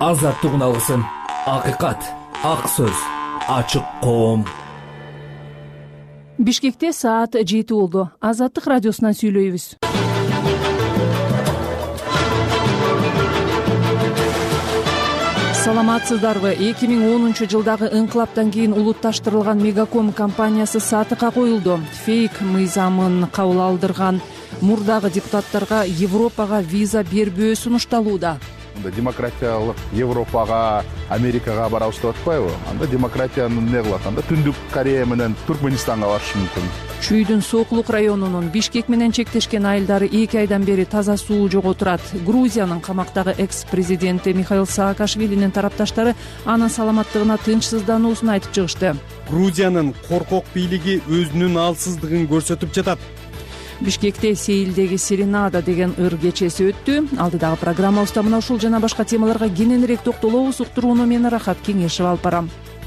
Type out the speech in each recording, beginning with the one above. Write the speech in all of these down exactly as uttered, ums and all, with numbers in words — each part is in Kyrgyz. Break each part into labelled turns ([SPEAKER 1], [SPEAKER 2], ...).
[SPEAKER 1] Азаттыгын алгысың. Акыйкат, ак сөз, ачык коом.
[SPEAKER 2] Бишкекте саат жети болду. Азаттык радиосунан сүйлөйбүз. Саламатсыздарбы? эки миң онунчу жылдагы ыңкылаптан кийин улутташтырылган Мегаком компаниясы сатыкка коюлду. Фейк мыйзамын кабыл алдырган мурдагы депутаттарга Европага виза бербөө сунушталууда.
[SPEAKER 3] Демократиялык Европага, Америкага барабыз деп атпайбы? Анда демократияны эмне кылат? Анда Түндүк Корея менен Туркменистанга барышы мүмкүн.
[SPEAKER 2] Чүйдүн Сокулук районунун Бишкек менен чектешкен айылдары эки айдан бери таза суу жоготурат. Грузиянын камактагы экс-президенти Михаил Саакашвилинин тарапташтары анын саламаттыгына тынчсыздануусун айтып чыгышты.
[SPEAKER 4] Грузиянын коркок бийлиги өзүнүн алсыздыгын көрсөтүп жатат.
[SPEAKER 2] Бишкекте Сейилдеги Серенада деген ыр кечеси өттү. Алдыдагы программабызда мына ушул жана башка темаларга кененирээк токтолобуз. Уктурууну мен Рахат Кеңешев алып барам.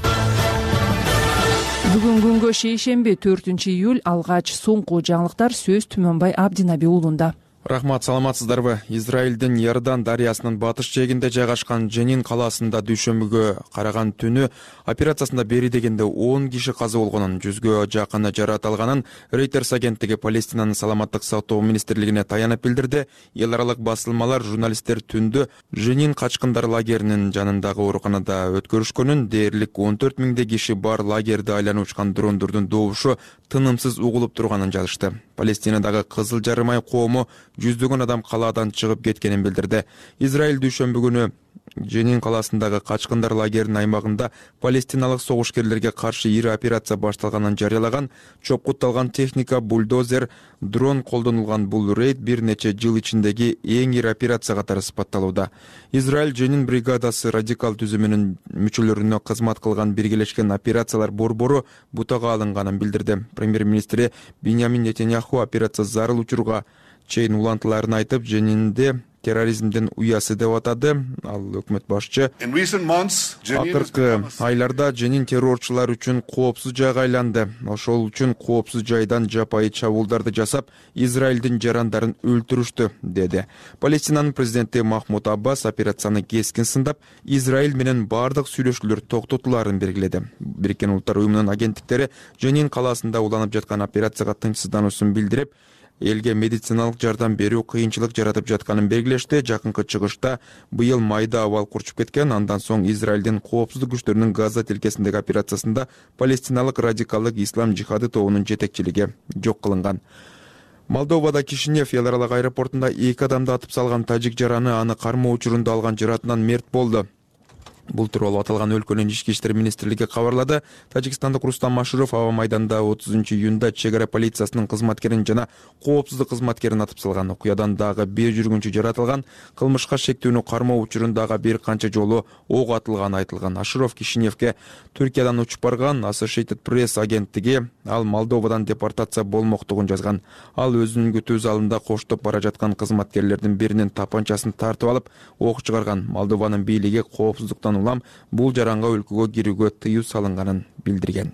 [SPEAKER 2] Бүгүн күнгө шейшемби төртүнчү июль алгач соңку жаңылыктар сөз Түмөнбай Абдинаби уулунда.
[SPEAKER 5] Рахмат, саламатсыздарбы? Израилдин Иордан дарыясынын батыш жээгинде жайгашкан Женин калаасында дүйшөмбүгө караган түнү операциясында бери дегенде он киши каза болгонун, жүзгө жакыны жаракат алганын Reuters агенттиги Палестинанын саламаттык сактоо министрлигине таянып билдирди. Эл аралык басылмалар журналисттер түндө Женин качкындар лагеринин жанындагы ооруканада өткөрүшкөнүн, дээрлик он төрт миңдей киши бар лагерди айланып учкан дрондордун добушу тынымсыз угулуп турганын жазышты. Палестинадагы Кызыл Жарым ай коому жүздөгөн адам калаадан чыгып кеткенин билдирди. Израиль дүйшөмбү күнү Женин калаасындагы качкындар лагеринин аймагында палестиналык согушкерлерге каршы ири операция башталганын жарыялаган. Чопкутталган техника, бульдозер, дрон колдонулган бул рейд бир нече жыл ичиндеги эң ири операция катары сыпатталууда. Израиль Женин бригадасы радикал түзүмүнүн мүчөлөрүнө кызмат кылган биргелешкен операциялар борбору бутага алынганын билдирди. Премьер-министри Биньямин Нетаньяху операция зарыл учурга чейин улантыларын айтып, Женинде терроризмдин уясы деп атады. Ал өкмөт башчы акыркы айларда Женин террорчулар үчүн коопсуз жайга айланды. Ошол үчүн коопсуз жайдан жапайы чабуулдарды жасап, Израилдин жарандарын өлтүрүштү, деди. Палестинанын президенти Махмуд Аббас операцияны кескин сындап, Израиль менен бардык сүйлөшүүлөр токтотуларын белгиледи. Бириккен Улуттар уюмунун агенттиктери Женин калаасында уланып жаткан операцияга тынчсыздануусун билдирип, элге медициналык жардам берүү кыйынчылык жаратып жатканын белгилешти. Жакынкы чыгышта быйыл майда абал курчуп кеткен. Андан соң Израилдин коопсуздук күчтөрүнүн Газа тилкесиндеги операциясында палестиналык радикалдык ислам жихады тобунун жетекчилиги жок кылынган. Молдовада Кишинев эл аралык аэропортунда эки адамды атып салган тажик жараны аны кармоо учурунда алган жаратынан мерт болду. Бул тууралуу аталган өлкөнүн ички иштер министрлиги кабарлады. Тажикстандык Рустам Машуров аба майданда отузунчу июнда чек ара полициясынын кызматкерин жана коопсуздук кызматкерин атып салган. Окуядан дагы бир жүргүнчү жаратылган. Кылмышка шектүүнү кармоо учурундагы бир канча жолу ок атылганы айтылган. Ашуров Кишиневке Түркиядан учуп барган. Associated Press агенттиги ал Молдовадан депортация болмоктугун жазган. Ал өзүнүн күтүү залында коштоп бара жаткан кызматкерлердин биринин тапанчасын тартып алып, ок чыгарган. Молдованын бийлиги коопсуздуктан улам бул жаранга өлкөгө кирүүгө тыюу салынганын билдирген.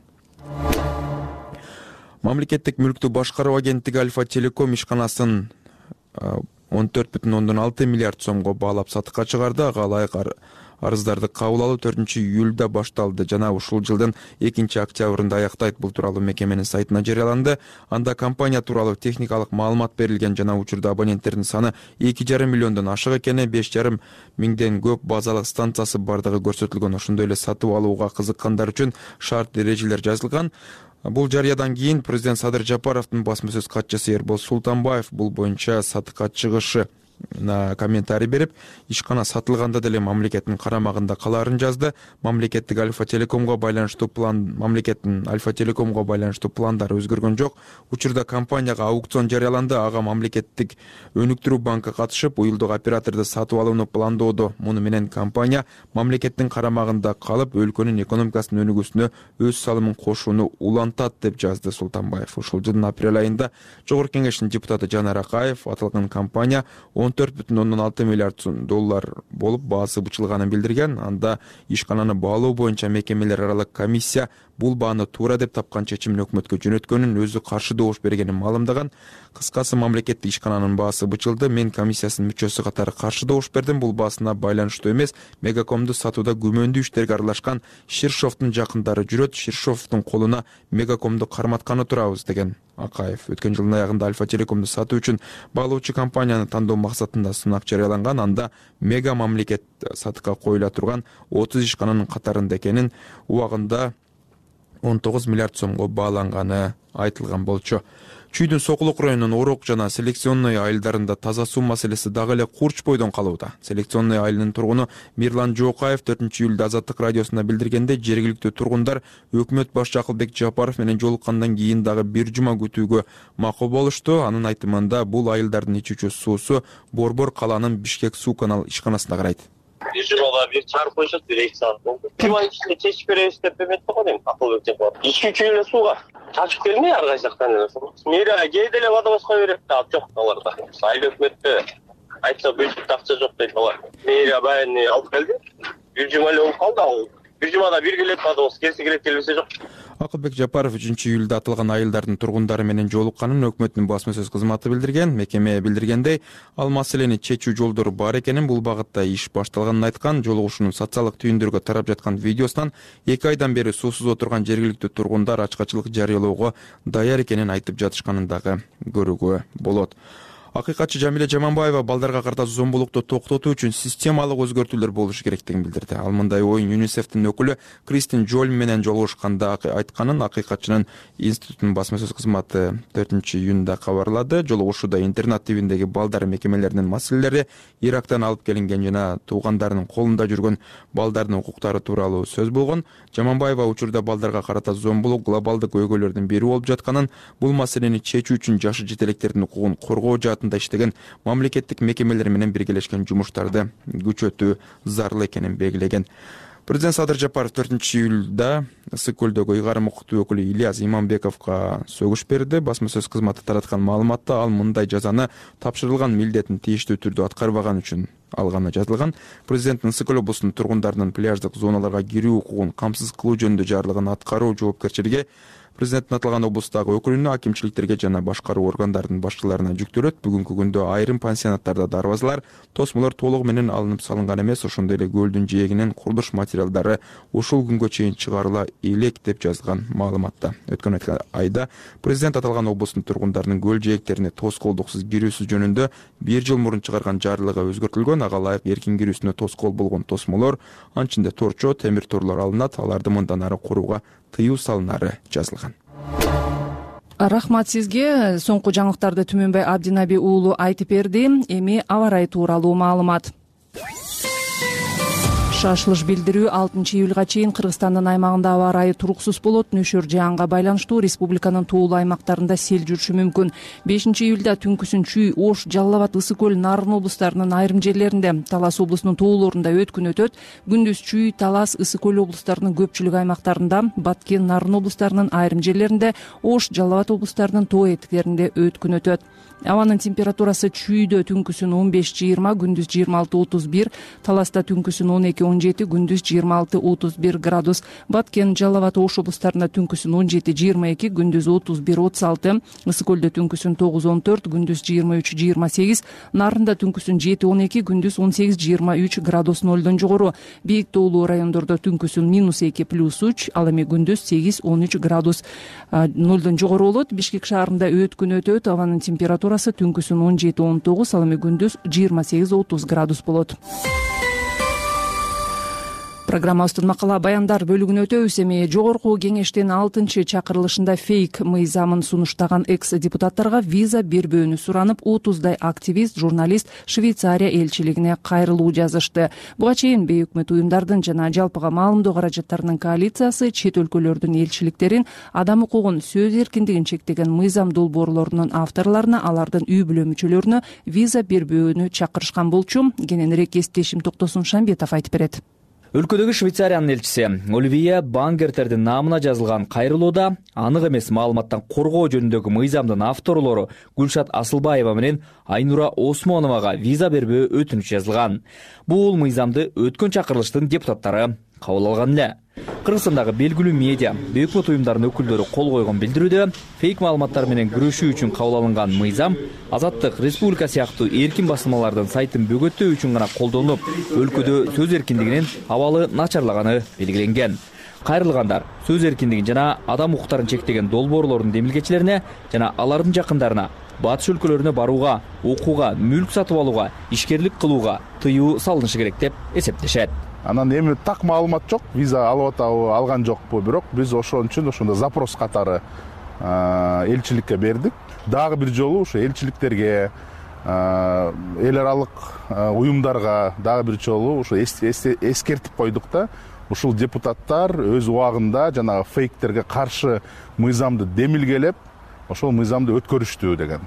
[SPEAKER 5] Мамлекеттик мүлктү башкаруу агенттиги Альфа Телеком ишканасын он төрт бүтүн ондон алты миллиард сомго баалап сатыкка чыгарды. Ага ылайык арыздарды кабыл алуу төртүнчү июлда башталды жана ушул жылдын экинчи октябрында аяктайт. Бул тууралуу мекеменин сайтына жарыяланды. Анда компания тууралуу техникалык маалымат берилген жана учурда абоненттердин саны эки жарым миллиондон ашык экени, беш жарым миңден көп базалык станциясы бардыгы көрсөтүлгөн. Ошондой эле сатып алууга кызыккандар үчүн шарт эрежелер жазылган. Бул жарыядан кийин президент Садыр Жапаровдун басма сөз катчысы Эрбол Султанбаев бул боюнча сатыкка чыгышы на комментарий берип, ишкана сатылганда деле мамлекеттин карамагында калаарын жазды. Мамлекеттик Альфа Телекомго байланыштуу план мамлекеттин Альфа Телекомго байланыштуу пландары өзгөргөн жок. Учурда компанияга аукцион жарыяланды. Ага мамлекеттик өнүктүрүү банкы катышып, уюлдук операторду сатып алууну пландоодо. Муну менен компания мамлекеттин карамагында калып, өлкөнүн экономикасынын өнүгүүсүнө өз салымын кошууну улантат деп жазды Султанбаев. Ушул жылдын апрель айында Жогорку Кеңештин депутаты Жанар Акаев аталган компания он он төрт бүтүн ондон алты миллиард доллар болуп баасы бычылганын билдирген. Анда ишкананы баалоо боюнча мекемелер аралык комиссия бул бааны туура деп тапкан чечимин өкмөткө жөнөткөнүн, өзү каршы добуш бергенин маалымдаган. Кыскасы, мамлекеттик ишкананын баасы бычылды. Мен комиссиясынын мүчөсү катары каршы добуш бердим. Бул баасына байланыштуу эмес. Мегакомду сатууда күмөндүү иштерге аралашкан Ширшовдун жакындары жүрөт. Ширшовдун колуна Мегакомду карматканы турабыз, деген Акаев. Өткөн жылдын аягында Альфа Телекомду сатуу үчүн баалоочу компанияны тандоо максатында сунак жарыяланган. Анда Мега мамлекет сатыкка коюла турган отуз ишкананын катарында экенин, убагында он тогуз миллиард сомго бааланганы айтылган болчу. Чүйдүн Сокулук районунун Орок жана Селекционный айылдарында таза суу маселеси дагы эле курч бойдон калууда. Селекционный айылынын тургуну Мирлан Жокаев төртүнчү июлда Азаттык радиосуна билдиргенде, жергиликтүү тургундар өкмөт башчы Акылбек Жапаров менен жолуккандан кийин дагы бир жума күтүүгө макул болушту. Анын айтымында бул айылдардын ичүүчү суусу Борбор калаанын Бишкек суу канал ишканасына карайт.
[SPEAKER 6] Bir jumada bir çağırıp koyacak, bir iki saat oldu. Cuma içinde çeşip veririz de Mehmet Bakan'ım. Akıl verecek var. İki üç yılda suğa. Çarçık gelmiyor arkadaşlar. Mira geydele vada başka verip de at yok kalarda. Sahil hükümette aytsa büyük takça yok deyip var. Mira ben alıp geldi. Bir cumali olup kaldı. Bir cumada bir gület vada olsun. Gerisi gület gelmesi yok.
[SPEAKER 5] Акылбек Жапаров үчүнчү июлда атылган айылдардын тургундары менен жолукканын өкмөттүн басма сөз кызматы билдирген. Мекеме билдиргендей, ал маселени чечүү жолдору бар экенин, бул багытта иш башталганын айткан. Жолугушуунун социалдык түйүндөргө тарап жаткан видеосунан эки айдан бери суусуз отурган жергиликтүү тургундар ачкачылык жарыялоого даяр экенин айтып жатышканын дагы көрүүгө болот. Акыйкатчы Жамиле Жаманбаева балдарга карата зомбулукту токтотуу үчүн системалык өзгөртүүлөр болушу керектигин билдирди. Ал мындай оюн ЮНИСЕФтин өкүлү Кристин Джолм менен жолугушканда айтканын Акыйкатчынын институтунун басма сөз кызматы төртүнчү июнда кабарлады. Жолугушууда интернат тибиндеги балдар мекемелеринин маселелери, Ирактан алып келинген жана туугандарынын колунда жүргөн балдардын укуктары тууралуу сөз болгон. Жаманбаева учурда балдарга карата зомбулук глобалдык өйгөлөрдүн бири болуп жатканын, бул маселени чечүү үчүн жашы жетелектердин укугун коргоо жаатында иштеген мамлекеттик мекемелер менен биргелешкен жумуштарды күчөтүү зарыл экенин белгилеген. Президент Садыр Жапаров төртүнчү июлда Ысык көлдөгү ыйгарым укуктуу өкүлү Ильяс Иманбековго сөгүш берди. Басма сөз кызматы тараткан маалыматта ал мындай жазаны тапшырылган милдетин тийиштүү түрдө аткарбаган үчүн алганы жазылган. Президенттин Ысык көл облусунун тургундарынын пляждык зоналарга кирүү укугун камсыз кылуу жөнүндө жарлыгын аткаруу жоопкерчилиги президенттин аталган облустагы өкүлүнө, акимчиликтерге жана башкаруу органдарынын башчыларына жүктөлөт. Бүгүнкү күндө айрым пансионаттарда дарбазалар, тосмолор толугу менен алынып салынган эмес. Ошондой эле көлдүн жээгинен курулуш материалдары ушул күнгө чейин чыгарыла элек деп жазылган маалыматта. Өткөн айда президент аталган облустун тургундарынын көл жээктерине тоскоолдуксуз кирүүсү жөнүндө бир жыл мурун чыгарган жарлыгы өзгөртүлгөн. Ага ылайык эркин кирүүсүнө тоскоол болгон тосмолор, анчында торчо, темир торлор алынат. Аларды мындан ары курууга тыюу салынары жазылган.
[SPEAKER 2] Рахмат сизге. Соңку жаңылыктарды Түмөнбай Абдинаби уулу айтып берди. Эми аба ырайы тууралуу маалымат. Шашылыш билдирүү алтынчы июлга чейин Кыргызстандын аймагында аба ырайы туруксуз болот. Нөшөр жаанга байланыштуу республиканын тоолуу аймактарында сел жүрүшү мүмкүн. бешинчи июлда түнкүсүн Чүй, Ош, Жалал Абад, Ысык көл, Нарын облустарынын айрым жерлеринде, Талас облусунун тоолорунда өткүн өтөт. Күндүз Чүй, Талас, Ысык көл облустарынын көпчүлүк аймактарында, Баткен, Нарын облустарынын айрым жерлеринде, Ош, Жалал Абад облустарынын тоо этиктеринде өткүн өтөт. Абанын температурасы Чүйдө түнкүсүн он беш жыйырма, күндүз жыйырма алты отуз бир, Таласта түнкүсүн он эки он жети, күндүз жыйырма алты отуз бир градус, Баткен, Жалал Абад, Ош облустарында түнкүсүн он жети жыйырма эки, күндүз отуз бир отуз алты, Ысык көлдө түнкүсүн тогуз он төрт, күндүз жыйырма үч жыйырма сегиз, Нарында түнкүсүн жети он эки, күндүз он сегиз жыйырма үч градус нолдон жогору, бийик тоолуу райондордо түнкүсүн минус эки плюс үч, ал эми күндүз сегиз он үч градус нолдон жогору болот. Бишкек шаарында өткүн өтөт. Абанын температурасы түнкүсүн он жети он тогуз, ал эми күндүз жыйырма сегиз отуз градус болот. Программабыздын макала баяндар бөлүгүнө өтөбүз. Эми жогорку кеңештин алтынчы чакырылышында фейк мыйзамын сунуштаган экс-депутаттарга виза бербөөнү суранып, отуздай активист, журналист Швейцария элчилигине кайрылуу жазышты. Буга чейин бейөкмөт уюмдардын жана жалпыга маалымдоо каражаттарынын коалициясы чет өлкөлөрдүн элчиликтерин адам укугун, сөз эркиндигин чектеген мыйзам долбоорлорунун авторлоруна, алардын үй бүлө мүчөлөрүнө виза бербөөнү чакырышкан болчу. Кененирээк эстешим Токтосун Шамбетов айтып берет.
[SPEAKER 7] Өлкөдөгү Швейцариянын элчиси Оливия Бангертердин наамына жазылган кайрылууда анык эмес маалыматтан коргоо жөнүндөгү мыйзамдын авторлору Гүлшат Асылбаева менен Айнура Осмоновага виза бербөө өтүнүч жазылган. Бул мыйзамды өткөн чакырылыштын депутаттары кабыл алган эле. Кыргызстандагы белгилүү медиа, өкмөт уюмдарынын өкүлдөрү кол койгон билдирүүдө фейк маалыматтар менен күрөшүү үчүн кабыл алынган мыйзам Азаттык Республика сыяктуу эркин басылмалардын сайтын бөгөттөө үчүн гана колдонулуп, өлкөдө сөз эркиндигинин абалы начарлаганы белгиленген. Кайрылгандар сөз эркиндигин жана адам укуктарын чектеген долбоорлордун демилгечилерине жана алардын жакындарына батыш өлкөлөрүнө барууга, окууга, мүлк сатып алууга, ишкерлик кылууга тыюу салынышы керек деп эсептешет.
[SPEAKER 3] Анан эми так маалымат жок, виза алып атабы, алган жокпу, бирок биз ошон үчүн ошондо запрос катары элчиликке бердик. Дагы бир жолу ошо элчиликтерге, эл аралык уюмдарга дагы бир жолу ошо эскертип койдук да, ушул депутаттар өз убагында жанагы фейктерге каршы мыйзамды демилгелеп, ошол мыйзамды өткөрүштү деген.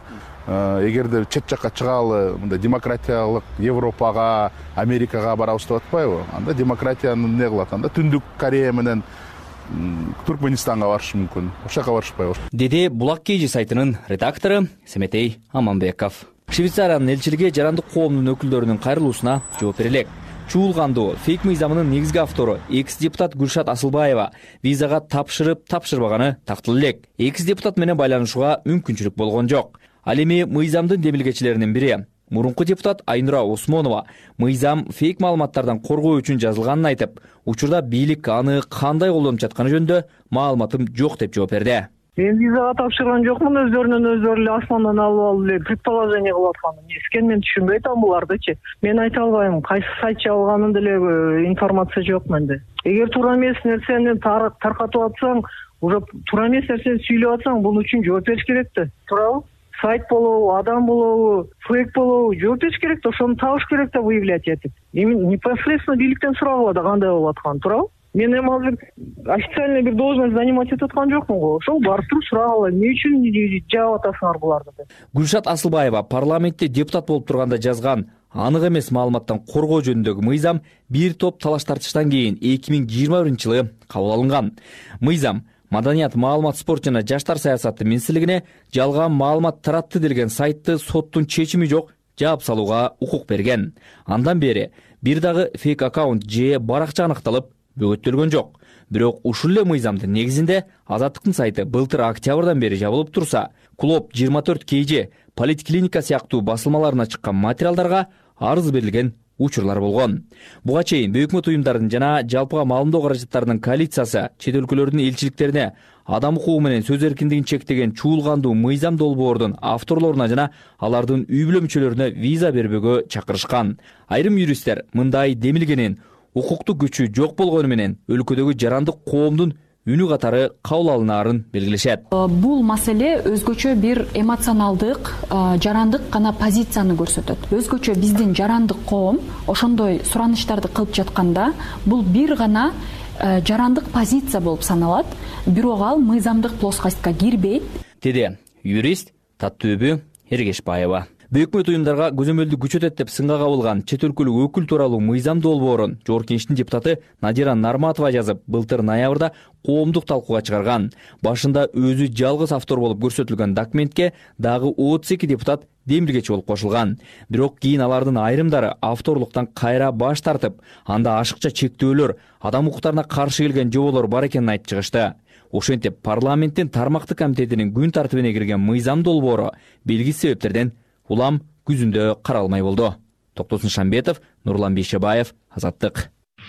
[SPEAKER 3] Эгерде чет жакка чыгалы, мындай демократиялык Европага, Америкага барабыз деп атпайбы? Анда демократияны не кылат? Анда Түндүк Корея менен Туркменистанга барышы мүмкүн. Ошол жака барышпайбы?
[SPEAKER 7] Деди Булак Кейжи сайтынын редактору Семетей Аманбеков. Швейцариянын элчилиги жарандык коомдун өкүлдөрүнүн кайрылуусуна жооп берелек. Чуулгандуу фейк мыйзамынын негизги автору экс-депутат Гүлшат Асылбаева визага тапшырып, тапшырбаганы тактылуу элек. Экс-депутат менен байланышууга мүмкүнчүлүк болгон жок. Ал эми мыйзамдын демилгечилеринин бири мурунку депутат Айнура Осмонова мыйзам фейк маалыматтардан коргоо үчүн жазылганын айтып, учурда бийлик аны кандай колдонуп жатканы жөнүндө маалыматым жок деп жооп берди.
[SPEAKER 8] Мен визага тапшырган жокмун, өздөрүнөн өздөрү эле асмандан алып алып эле предположение кылып аткан. Эскен мен түшүнбөй атам булардычы. Мен айта албайм, кайсы сайт жабылганын деле информация жок менде. Эгер туура эмес нерсени таркатып атсаң, уже туура эмес нерсени сүйлөп атсаң, бунун үчүн жооп бериш керек да. Туурабы? Сайт болобу, адам болобу, фейк болобу, жооп бериш керек да, ошону табыш керек да выявлять этип. Эми непосредственно бийликтен сурагыла да кандай болуп атканын, туурабы? Мен эми азыр официальный бир должность занимать этип аткан жокмун го. Ошол барып туруп сурагыла, эмне үчүн жаап атасыңар буларды деп.
[SPEAKER 7] Гүлшат Асылбаева парламентте депутат болуп турганда жазган анык эмес маалыматтан коргоо жөнүндөгү мыйзам бир топ талаш тартыштан кийин эки миң жыйырма биринчи жылы кабыл алынган. Мыйзам Маданият, маалымат, спорт жана жаштар саясаты министрлигине жалган маалымат таратты делген сайтты соттун чечими жок жаап салууга укук берген. Андан бери бир дагы фейк аккаунт же баракча аныкталып бөгөттөлгөн жок. Бирок ушул эле мыйзамдын негизинде Азаттыктын сайты былтыр октябрдан бери жабылып турса, Клуб жыйырма төрт кей же Политклиника сыяктуу басылмаларына чыккан материалдарга арыз берилген учурлар болгон. Буга чейин өкмөт уюмдарынын жана жалпыга маалымдоо каражаттарынын коалициясы чет өлкөлөрдүн элчиликтерине адам укугу менен сөз эркиндигин чектеген чуулгандуу мыйзам долбоордун авторлоруна жана алардын үй бүлө мүчөлөрүнө виза бербөөгө чакырышкан. Айрым юристтер мындай демилгенин укуктук күчү жок болгону менен өлкөдөгү жарандык коомдун үнү катары кабыл алынаарын белгилешет.
[SPEAKER 9] Бул маселе өзгөчө бир эмоционалдык, жарандык гана позицияны көрсөтөт. Өзгөчө биздин жарандык коом ошондой сураныштарды кылып жатканда, бул бир гана жарандык позиция болуп саналат, бирок ал мыйзамдык плоскостька кирбейт. Деди
[SPEAKER 7] юрист Таттөбү Эргешбаева. Өкмөт уюмдарга көзөмөлдү күчөтөт деп сынга кабылган чет өлкөлүк өкүл тууралуу мыйзам долбоорун Жогорку Кеңештин депутаты Надира Нарматова жазып, былтыр ноябрда коомдук талкууга чыгарган. Башында өзү жалгыз автор болуп көрсөтүлгөн документке дагы отуз эки депутат демилгечи болуп кошулган. Бирок кийин алардын айрымдары авторлуктан кайра баш тартып, анда ашыкча чектөөлөр, адам укуктарына каршы келген жоболор бар экенин айтып чыгышты. Ошентип парламенттин тармактык комитетинин күн тартибине кирген мыйзам долбоору белгисиз себептерден улам күзүндө каралмай болду. Токтосун Шамбетов, Нурлан Бейшебаев, Азаттык.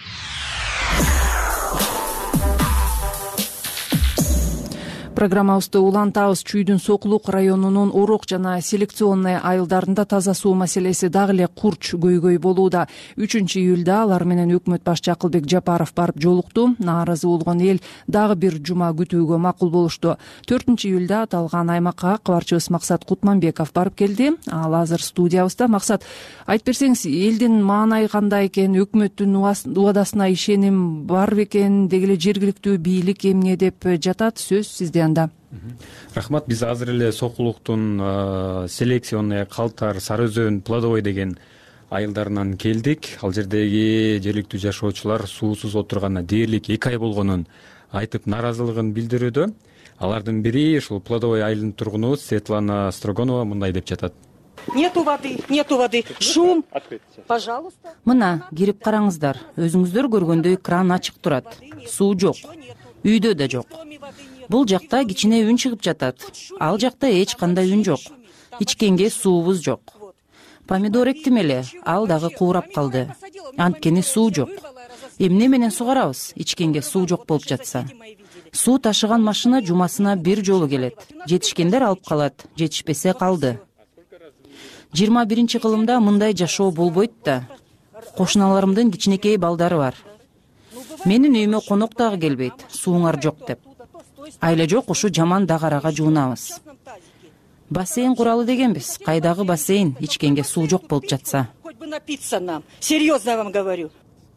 [SPEAKER 2] Программабызды улантабыз. Чүйдүн Сокулук районунун Орок жана селекционный айылдарында таза суу маселеси дагы эле курч көйгөй болууда. үчүнчү июлда алар менен өкмөт башчы Акылбек Жапаров барып жолукту. Нааразы болгон эл дагы бир жума күтүүгө макул болушту. төртүнчү июлда аталган аймакка кабарчыбыз Максат Кутманбеков барып келди. Ал азыр студиябызда. Максат, айтып берсеңиз, элдин маанайы кандай экен, өкмөттүн убадасына ишеним бар бекен, деги эле жергиликтүү бийлик эмне деп жатат, сөз сизде.
[SPEAKER 10] Рахмат, биз азыр эле Сокулуктун селекционный калтар Сары Өзөн Плодовой деген айылдарынан келдик. Ал жердеги жергиликтүү жашоочулар суусуз отурганына дээрлик эки ай болгонун айтып нааразылыгын билдирүүдө. Алардын бири ушул Плодовой айылынын тургуну Светлана Строгонова мындай деп жатат.
[SPEAKER 11] Нету воды, нету воды, шум, пожалуйста.
[SPEAKER 2] Мына кирип караңыздар, өзүңүздөр көргөндөй кран ачык турат, суу жок, үйдө да жок. Бул жакта кичине үн чыгып жатат, ал жакта эч кандай үн жок, ичкенге суубуз жок. Помидор эктим эле, ал дагы куурап калды, анткени суу жок. Эмне менен сугарабыз, ичкенге суу жок болуп жатса? Суу ташыган машина жумасына бир жолу келет, жетишкендер алып калат, жетишпесе калды. жыйырма биринчи кылымда мындай жашоо болбойт да. Кошуналарымдын кичинекей балдары бар. Менин үйүмө конок дагы келбейт, сууңар жок деп. Айла жок, ушу жаман дагарага жуунабыз. Бассейн куралы дегенбиз, кайдагы бассейн, ичкенге суу жок болуп жатса.
[SPEAKER 11] Хоть бы напиться нам, серьезно вам говорю.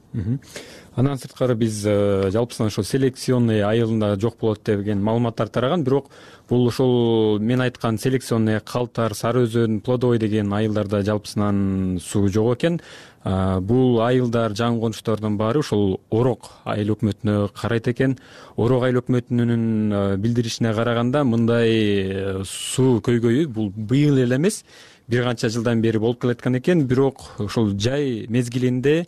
[SPEAKER 10] Андан сырткары биз жалпысынан ошол селекционный айылында жок болот деген маалыматтар тараган, бирок бул ошол мен айткан селекционный Калтар, Сары Өзөн, Плодовой деген айылдарда жалпысынан суу жок экен. Бул айылдар, жаңы конуштардын баары ошол Орок айыл өкмөтүнө карайт экен. Орок айыл өкмөтүнүн билдиришине караганда мындай суу көйгөйү бул быйыл эле эмес, бир канча жылдан бери болуп келаткан экен, бирок ошол жай мезгилинде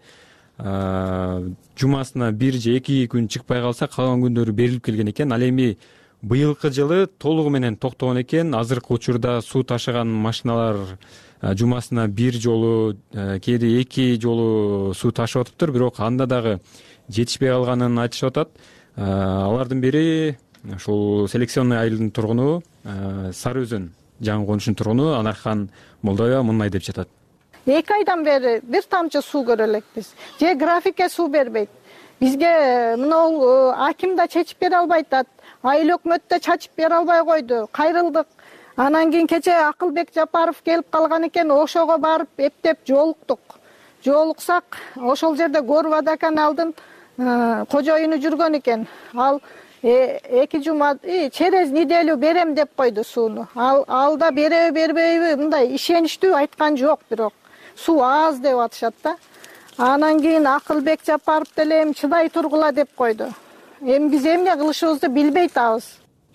[SPEAKER 10] жумасына бир же эки күн чыкпай калса, калган күндөрү берилип келген экен. Ал эми быйылкы жылы толугу менен токтогон экен. Азыркы учурда суу ташыган машиналар жумасына бир жолу, кээде эки жолу суу ташып атыптыр, бирок анда дагы жетишпей калганын айтышып атат. Алардын бири ушул селекционный айылдын тургуну, Сары Өзөн жаңы конушунун тургуну Анархан Молдоева мындай деп жатат.
[SPEAKER 12] Эки айдан бери бир тамчы суу көрө элекпиз. Же графикке суу бербейт. Бизге мына аким да чечип бере албайт, айыл өкмөт да чачып бере албай койду. Кайрылдык. Анан кийин кече Акылбек Жапаров келип калган экен, ошого барып эптеп жолуктук. Жолуксак, ошол жерде Горвода каналдын кожоюну жүргөн экен. Ал эки жума через неделю берем деп койду сууну. Ал алда береби бербейби мындай ишеничтүү айткан жок, бирок суу аз деп атышат да. Анан кийин Акылбек Жапаров деле эми чыдай тургула деп койду. Эми биз эмне кылышыбызды билбей атабыз.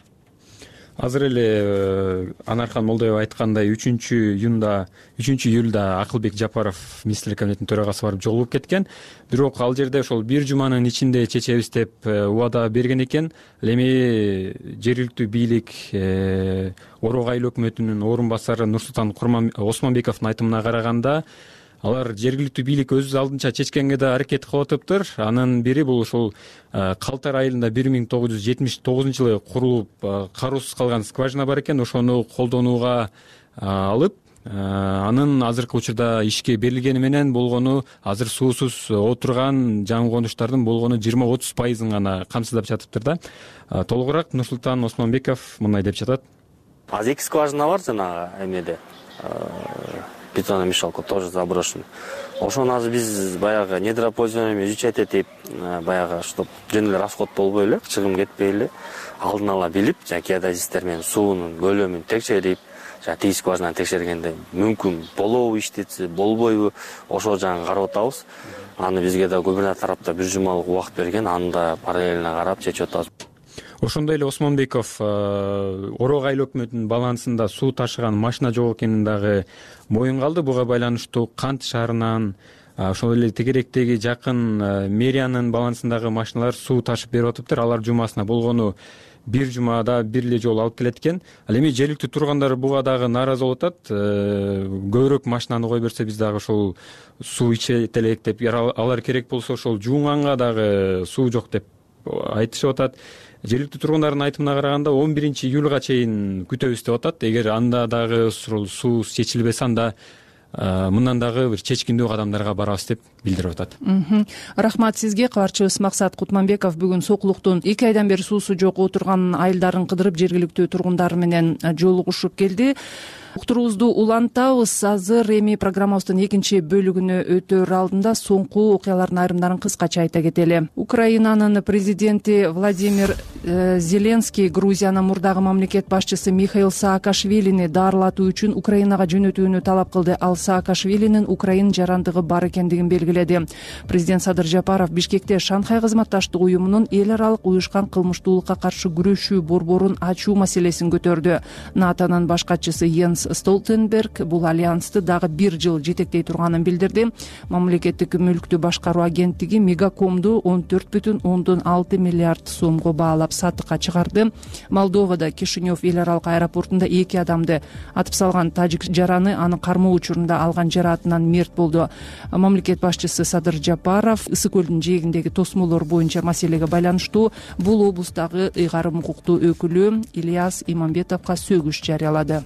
[SPEAKER 10] Азыр эле Анархан Молдоева айткандай үчүнчү июнда, үчүнчү июлда Акылбек Жапаров министрлик кабинетинин төрагасы барып жолугуп кеткен. Бирок ал жерде ошол бир жуманын ичинде чечебиз деп убада берген экен. Эми жергиликтүү бийлик Орок айыл өкмөтүнүн орун басары Нурсултан Осмонбековдун айтымына караганда, алар жергиликтүү бийлик өз алдынча чечкенге да аракет кылып атыптыр. Анын бири бул ушул Калтар айылында бир миң тогуз жүз жетимиш тогузунчу жылы курулуп кароосуз калган скважина бар экен, ошону колдонууга алып, анын азыркы учурда ишке берилгени менен болгону азыр суусуз отурган жаңы конуштардын болгону жыйырма отуз пайызын гана камсыздап жатыптыр да. Толугураак Нурсултан Осмонбеков мындай деп жатат.
[SPEAKER 13] Азыр эки скважина бар жанагы эмнеде. Бетономешалка тоже заброшена. Ошону азыр биз баягы недропользование изучать этип, баягы чтоб жөн эле расход болбой эле, чыгым кетпей эле, алдын ала билип, жана геодезисттер менен суунун көлөмүн текшерип, жана тиги скважинаны текшергенде мүмкүн болобу иштетсе, болбойбу, ошол жагын карап атабыз. Аны бизге да губернатор тарапта бир жумалык убакыт берген, аны да параллельно карап чечип атабыз.
[SPEAKER 10] Ошондой эле Осмонбеков Орок айыл өкмөтүнүн балансында суу ташыган машина жок экенин дагы моюнга алды. Буга байланыштуу Кант шаарынан, ошол эле тегеректеги жакын мэриянын балансындагы машиналар суу ташып берип атыптыр. Алар жумасына болгону бир жумада бир эле жолу алып келет экен. Ал эми жергиликтүү тургандар буга дагы нааразы болуп атат. Көбүрөөк машинаны кое берсе биз дагы ошол суу ичет элек деп, алар керек болсо ошол жуунганга дагы суу жок деп айтышып атат. Жергиликтүү тургундардын айтымына караганда он биринчи июлга чейин күтөбүз деп атат. Эгер анда дагы суу чечилбесе, анда мындан дагы бир чечкиндүү кадамдарга барабыз деп билдирип атат.
[SPEAKER 2] Рахмат сизге. Кабарчыбыз Максат Кутманбеков бүгүн сокулуктун эки айдан бери суусу жок отурган айылдарын кыдырып жергиликтүү тургундар менен жолугушуп келди. Уктуруубузду улантабыз. Азыр эми программабыздын экинчи бөлүгүнө өтөр алдында соңку окуялардын айрымдарын кыскача айта кетели. Украинанын президенти Владимир э, Зеленский Грузиянын мурдагы мамлекет башчысы Михаил Саакашвилини даарылатуу үчүн Украинага жөнөтүүнү талап кылды. Ал Саакашвилинин Украин жарандыгы бар экендигин белгиледи. Президент Садыр Жапаров Бишкекте Шанхай кызматташтык уюмунун эл аралык уюшкан кылмыштуулукка каршы күрөшүү борборун ачуу маселесин көтөрдү. натонун баш катчысы Йенс Столтенберг бул альянсты дагы бир жыл жетектей турганын билдирди. Мамлекеттик мүлктү башкаруу агенттиги Мегакомду он төрт бүтүн ондон алты миллиард сомго баалап сатыкка чыгарды. Молдовада Кишинев эл аралык аэропортунда эки адамды атып салган тажик жараны анын кармоо учурунда алган жараатынан мерт болду. Мамлекет башчысы Садыр Жапаров Ысык көлдүн жээгиндеги тосмолор боюнча маселеге байланыштуу бул облустагы ыйгарым укуктуу өкүлү Ильяс Имамбетовго сөгүш жарыялады.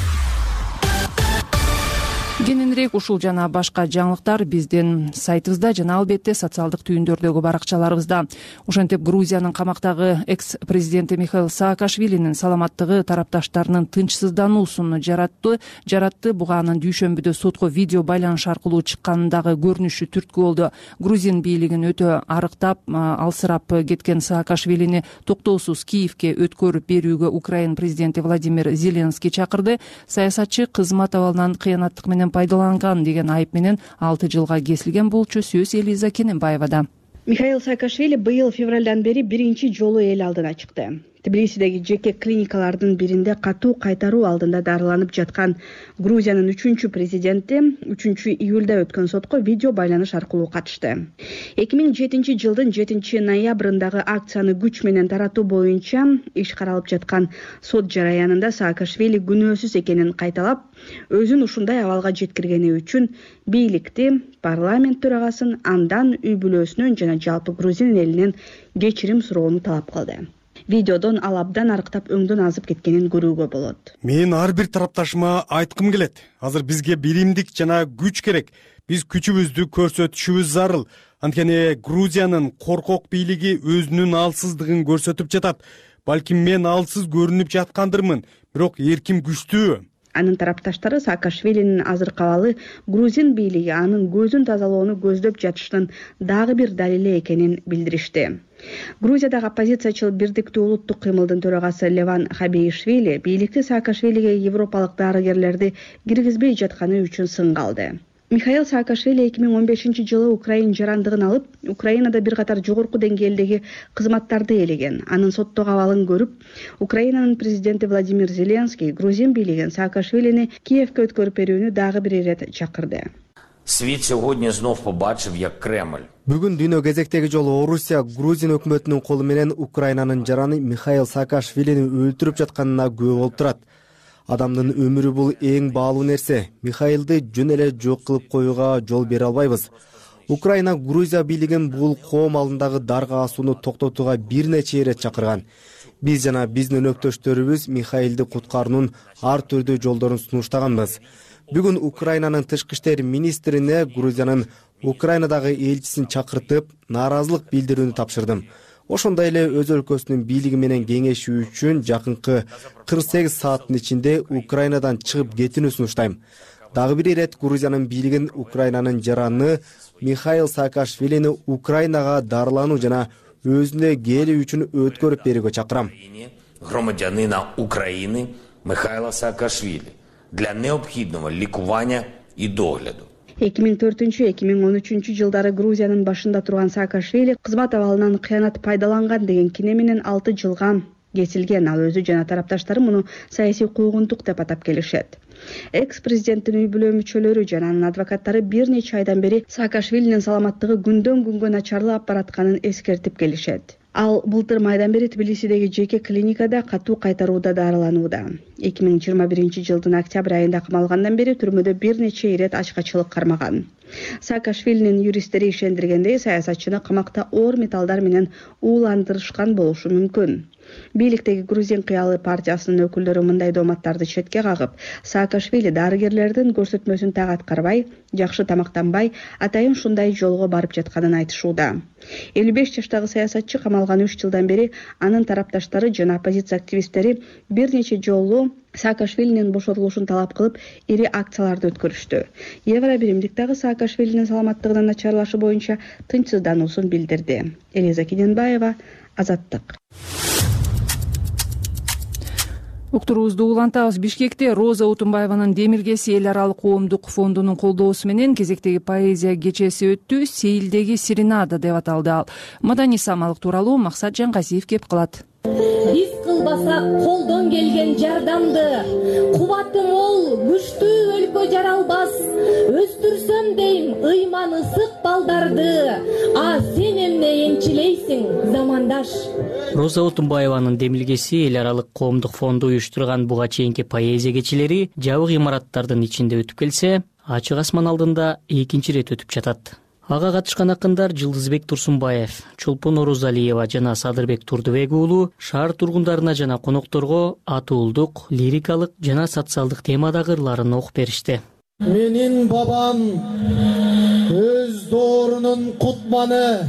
[SPEAKER 2] Кененирээк ушул жана башка жаңылыктар биздин сайтыбызда жана албетте социалдык түйүндөрдөгү баракчаларыбызда. Ошентип Грузиянын камактагы экс-президенти Михаил Саакашвилинин саламаттыгы тарапташтарынын тынчсыздануусун жаратты. Жаратты буга анын дүйшөмбүдө сотко видео байланыш аркылуу чыккандагы көрүнүшү түрткү болду. Грузин бийлигин өтө арыктап, алсырап кеткен Саакашвилини токтоосуз Киевке өткөрүп берүүгө Украин президенти Владимир Зеленский чакырды. Саясатчы кызмат абалынан кыянаттык менен пайдаланган деген айып менен алты жылга кесилген болчу. Сөз Элиза Кененбаевада.
[SPEAKER 14] Михаил Саакашвили быйыл февралдан бери биринчи жолу эл алдына чыкты. Тбилисидеги жеке клиникалардын биринде катуу кайтаруу алдында дарыланып жаткан Грузиянын үчүнчү президенти үчүнчү июлда өткөн сотко видео байланыш аркылуу катышты. эки миң жетинчи жылдын жетинчи ноябрындагы акцияны күч менен таратуу боюнча иш каралып жаткан сот жараянында Саакашвили күнөөсүз экенин кайталап, өзүн ушундай абалга жеткиргени үчүн бийликти, парламент төрагасын, андан үй бүлөсүнөн жана жалпы Грузин элинен кечирим суроону талап кылды. Видеодон ал абдан арыктап өңдөн азып кеткенин көрүүгө болот.
[SPEAKER 4] Мен ар бир тарапташыма айткым келет. Азыр бизге биримдик жана күч керек. Биз күчүбүздү көрсөтүшүбүз зарыл. Анткени Грузиянын коркок бийлиги өзүнүн алсыздыгын көрсөтүп жатат. Балким мен алсыз көрүнүп жаткандырмын, бирок эрким күчтүү.
[SPEAKER 14] Анын тарапташтары Саакашвилинин азыркы абалы Грузин бийлиги анын көзүн тазалоону көздөп жатышынын дагы бир далили экенин билдиришти. Грузиядагы оппозициячыл Бирдиктүү улуттук кыймылдын төрагасы Леван Хабеишвили бийликти Саакашвилиге европалык дарыгерлерди киргизбей жатканы үчүн сынга алды. Михаил Саакашвили эки миң он бешинчи жылы Украин жарандыгын алып, Украинада бир катар жогорку деңгээлдеги кызматтарды ээлеген. Анын соттогу абалын көрүп, Украинанын президенти Владимир Зеленский Грузин бийлигин Саакашвилини Киевке өткөрүп берүүнү дагы бир ирет чакырды.
[SPEAKER 15] Світ сьогодні знов побачив, як Кремль.
[SPEAKER 16] Бүгүн дүйнө кезектеги жолу Орусия Грузин өкмөтүнүн колу менен Украинанын жараны Михаил Саакашвилини өлтүрүп жатканына күбө болуп турат. Адамдын өмүрү бул эң баалуу нерсе. Михаилди жөн эле жок кылып коюуга жол бере албайбыз. Украина Грузия бийлигин бул коом алдындагы дарга асууну токтотууга бир нече ирет чакырган. Биз жана биздин өнөктөштөрүбүз Михаилди куткаруунун ар түрдүү жолдорун сунуштаганбыз. Бүгүн Украинанын тышкы иштер министрине Грузиянын Украинадагы элчисин чакыртып, нааразылык билдирүүнү тапшырдым. Ошондой эле өз өлкөсүнүн бийлиги менен кеңешүү үчүн жакынкы кырк сегиз сааттын ичинде Украинадан чыгып кетүүнү сунуштайм. Дагы бир ирет Грузиянын бийлигин Украинанын жараны Михаил Саакашвилини Украинага дарылануу жана өзүнө келүү үчүн өткөрүп берүүгө чакырам.
[SPEAKER 15] Громадянина України Михайла Саакашвілі для необхідного лікування і догляду.
[SPEAKER 14] эки миң төртүнчү эки миң он үчүнчү жылдары Грузиянын башында турган Саакашвили кызмат абалынан кыянат пайдаланган деген кине менен алты жылга кесилген. Ал өзү жана тарапташтары муну саясий куугунтук деп атап келишет. Экс-президенттин үй бүлө мүчөлөрү жана анын адвокаттары бир нече айдан бери Саакашвилинин саламаттыгы күндөн күнгө начарлап баратканын эскертип келишет. Ал былтыр майдан бери Тбилисидеги жеке клиникада катуу кайтарууда дарыланууда. эки миң жыйырма биринчи жылдын октябрь айында камалгандан бери түрмөдө бир нече ирет ачкачылык кармаган. Саакашвилинин юристтери ишендиргендей, саясатчыны камакта оор металлдар менен ууландырышкан болушу мүмкүн. бийликтеги Грузин кыялы партиясынын өкүлдөрү мындай дооматтарды четке кагып, Саакашвили дарыгерлердин көрсөтмөсүн так аткарбай, жакшы тамактанбай, атайын ушундай жолго барып жатканын айтышууда. элүү беш жаштагы саясатчы камалган үч жылдан бери анын тарапташтары жана оппозиция активисттери бир нече жолу Саакашвилинин бошотулушун талап кылып, ири акцияларды өткөрүштү. Евро биримдик дагы Саакашвилинин саламаттыгынын начарлашы боюнча тынчсыздануусун билдирди. Элиза Кененбаева, Азаттык.
[SPEAKER 2] Уктуруубузду улантабыз. Бишкекте Роза Отунбаеванын демилгеси эл аралык коомдук фондунун колдоосу менен кезектеги поэзия кечеси өттү. Сейилдеги серенада деп аталды ал. Маданий самалык тууралуу Максат Жангазиев кеп кылат.
[SPEAKER 17] Биз кылбасак колдон келген жардамды, кубаты мол, күчтүү өлкө жаралбас. Өстүрсөм дейм ыйман ысык балдарды, а сен эмне энчилейсиң, замандаш.
[SPEAKER 18] Роза Отунбаеванын демилгеси эл аралык коомдук фонду уюштурган буга чейинки поэзия кечелери жабык имараттардын ичинде өтүп келсе, ачык асман алдында экинчи ирет өтүп жатат. Ага катышкан акындар Жылдызбек Турсунбаев, Чолпон Орозалиева жана Садырбек Турдубек уулу шаар тургундарына жана конокторго атуулдук, лирикалык жана социалдык темадагы ырларын окуп беришти.
[SPEAKER 19] Менин бабам өз доорунун кутманы,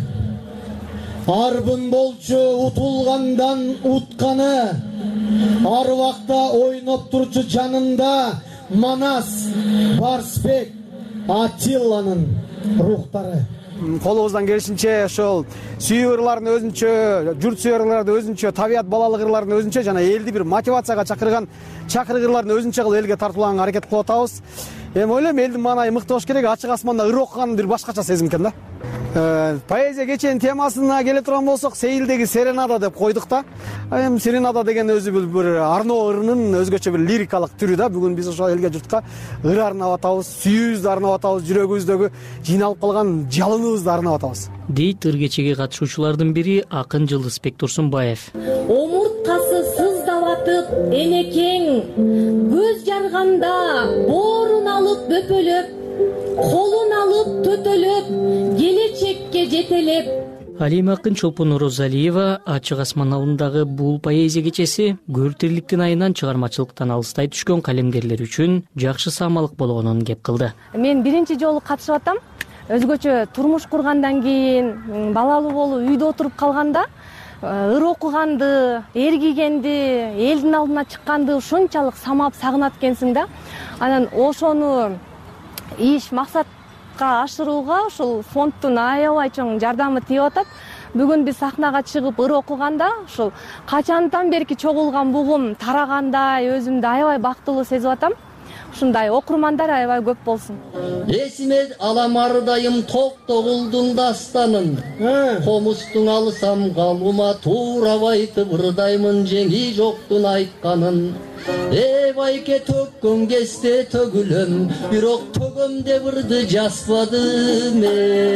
[SPEAKER 19] арбын болчу утулгандан утканы, ар убакта ойноп турчу жанында Манас, Барсбек, Атилланын рухтары.
[SPEAKER 20] Колубуздан келишинче ошол сүйүү ырлардын өзүнчө, журт сүйүү ырлардын өзүнчө, табият балалык ырлардын өзүнчө жана элди бир мотивацияга чакырган чакырык ырлардын өзүнчө кылып элге тартууланганга аракет кылып атабыз. Эми ойлойм элдин маанайы мыкты болуш керек, ачык асманда ыр окуган бир башкача сезим экен да. Поэзия кеченин темасына келе турган болсок, Сейилдеги серенада деп койдук да. Эми серенада деген өзү бир арноо ырынын өзгөчө бир лирикалык түрү да. Бүгүн биз ошол элге журтка ыр арнап атабыз, сүйүүбүздү арнап атабыз, жүрөгүбүздөгү жыйналып калган жалыныбызды арнап атабыз.
[SPEAKER 18] Дейт ыр кечеге катышуучулардын бири акын Жылдызбек Турсунбаев.
[SPEAKER 17] Омурткасы сыздап атып, энекең көз жарганда боорун алып бөпөлөп, колун алып төтөлөп, келечекке жетелеп.
[SPEAKER 18] Алима акын Чолпон Орозалиева ачык асман алдындагы бул поэзия кечеси көр тирликтин айынан чыгармачылыктан алыстай түшкөн калемгерлер үчүн жакшы самалык болгонун кеп кылды.
[SPEAKER 21] Мен биринчи жолу катышып атам. Өзгөчө турмуш кургандан кийин, балалуу болуп үйдө отуруп калганда, ыр окуганды, эргигенди, элдин алдына чыкканды ушунчалык самап сагынат экенсиң да. Анан ошону иш максатка ашырууга ушул фонддун аябай чоң жардамы тийип атат. Бүгүн биз сахнага чыгып ыр окуганда ушул качандан берки чогулган бугум тарагандай өзүмдү аябай бактылуу сезип атам. Ушундай окурмандар аябай көп болсун.
[SPEAKER 19] Эсиме алам ардайым Токтогулдун дастанын, комустун алсам калума туурап айтып ырдаймын жеңи жоктун айтканын. Э байке төккөн кезде төгүлөм, бирок төгөм деп ырды жазбадым.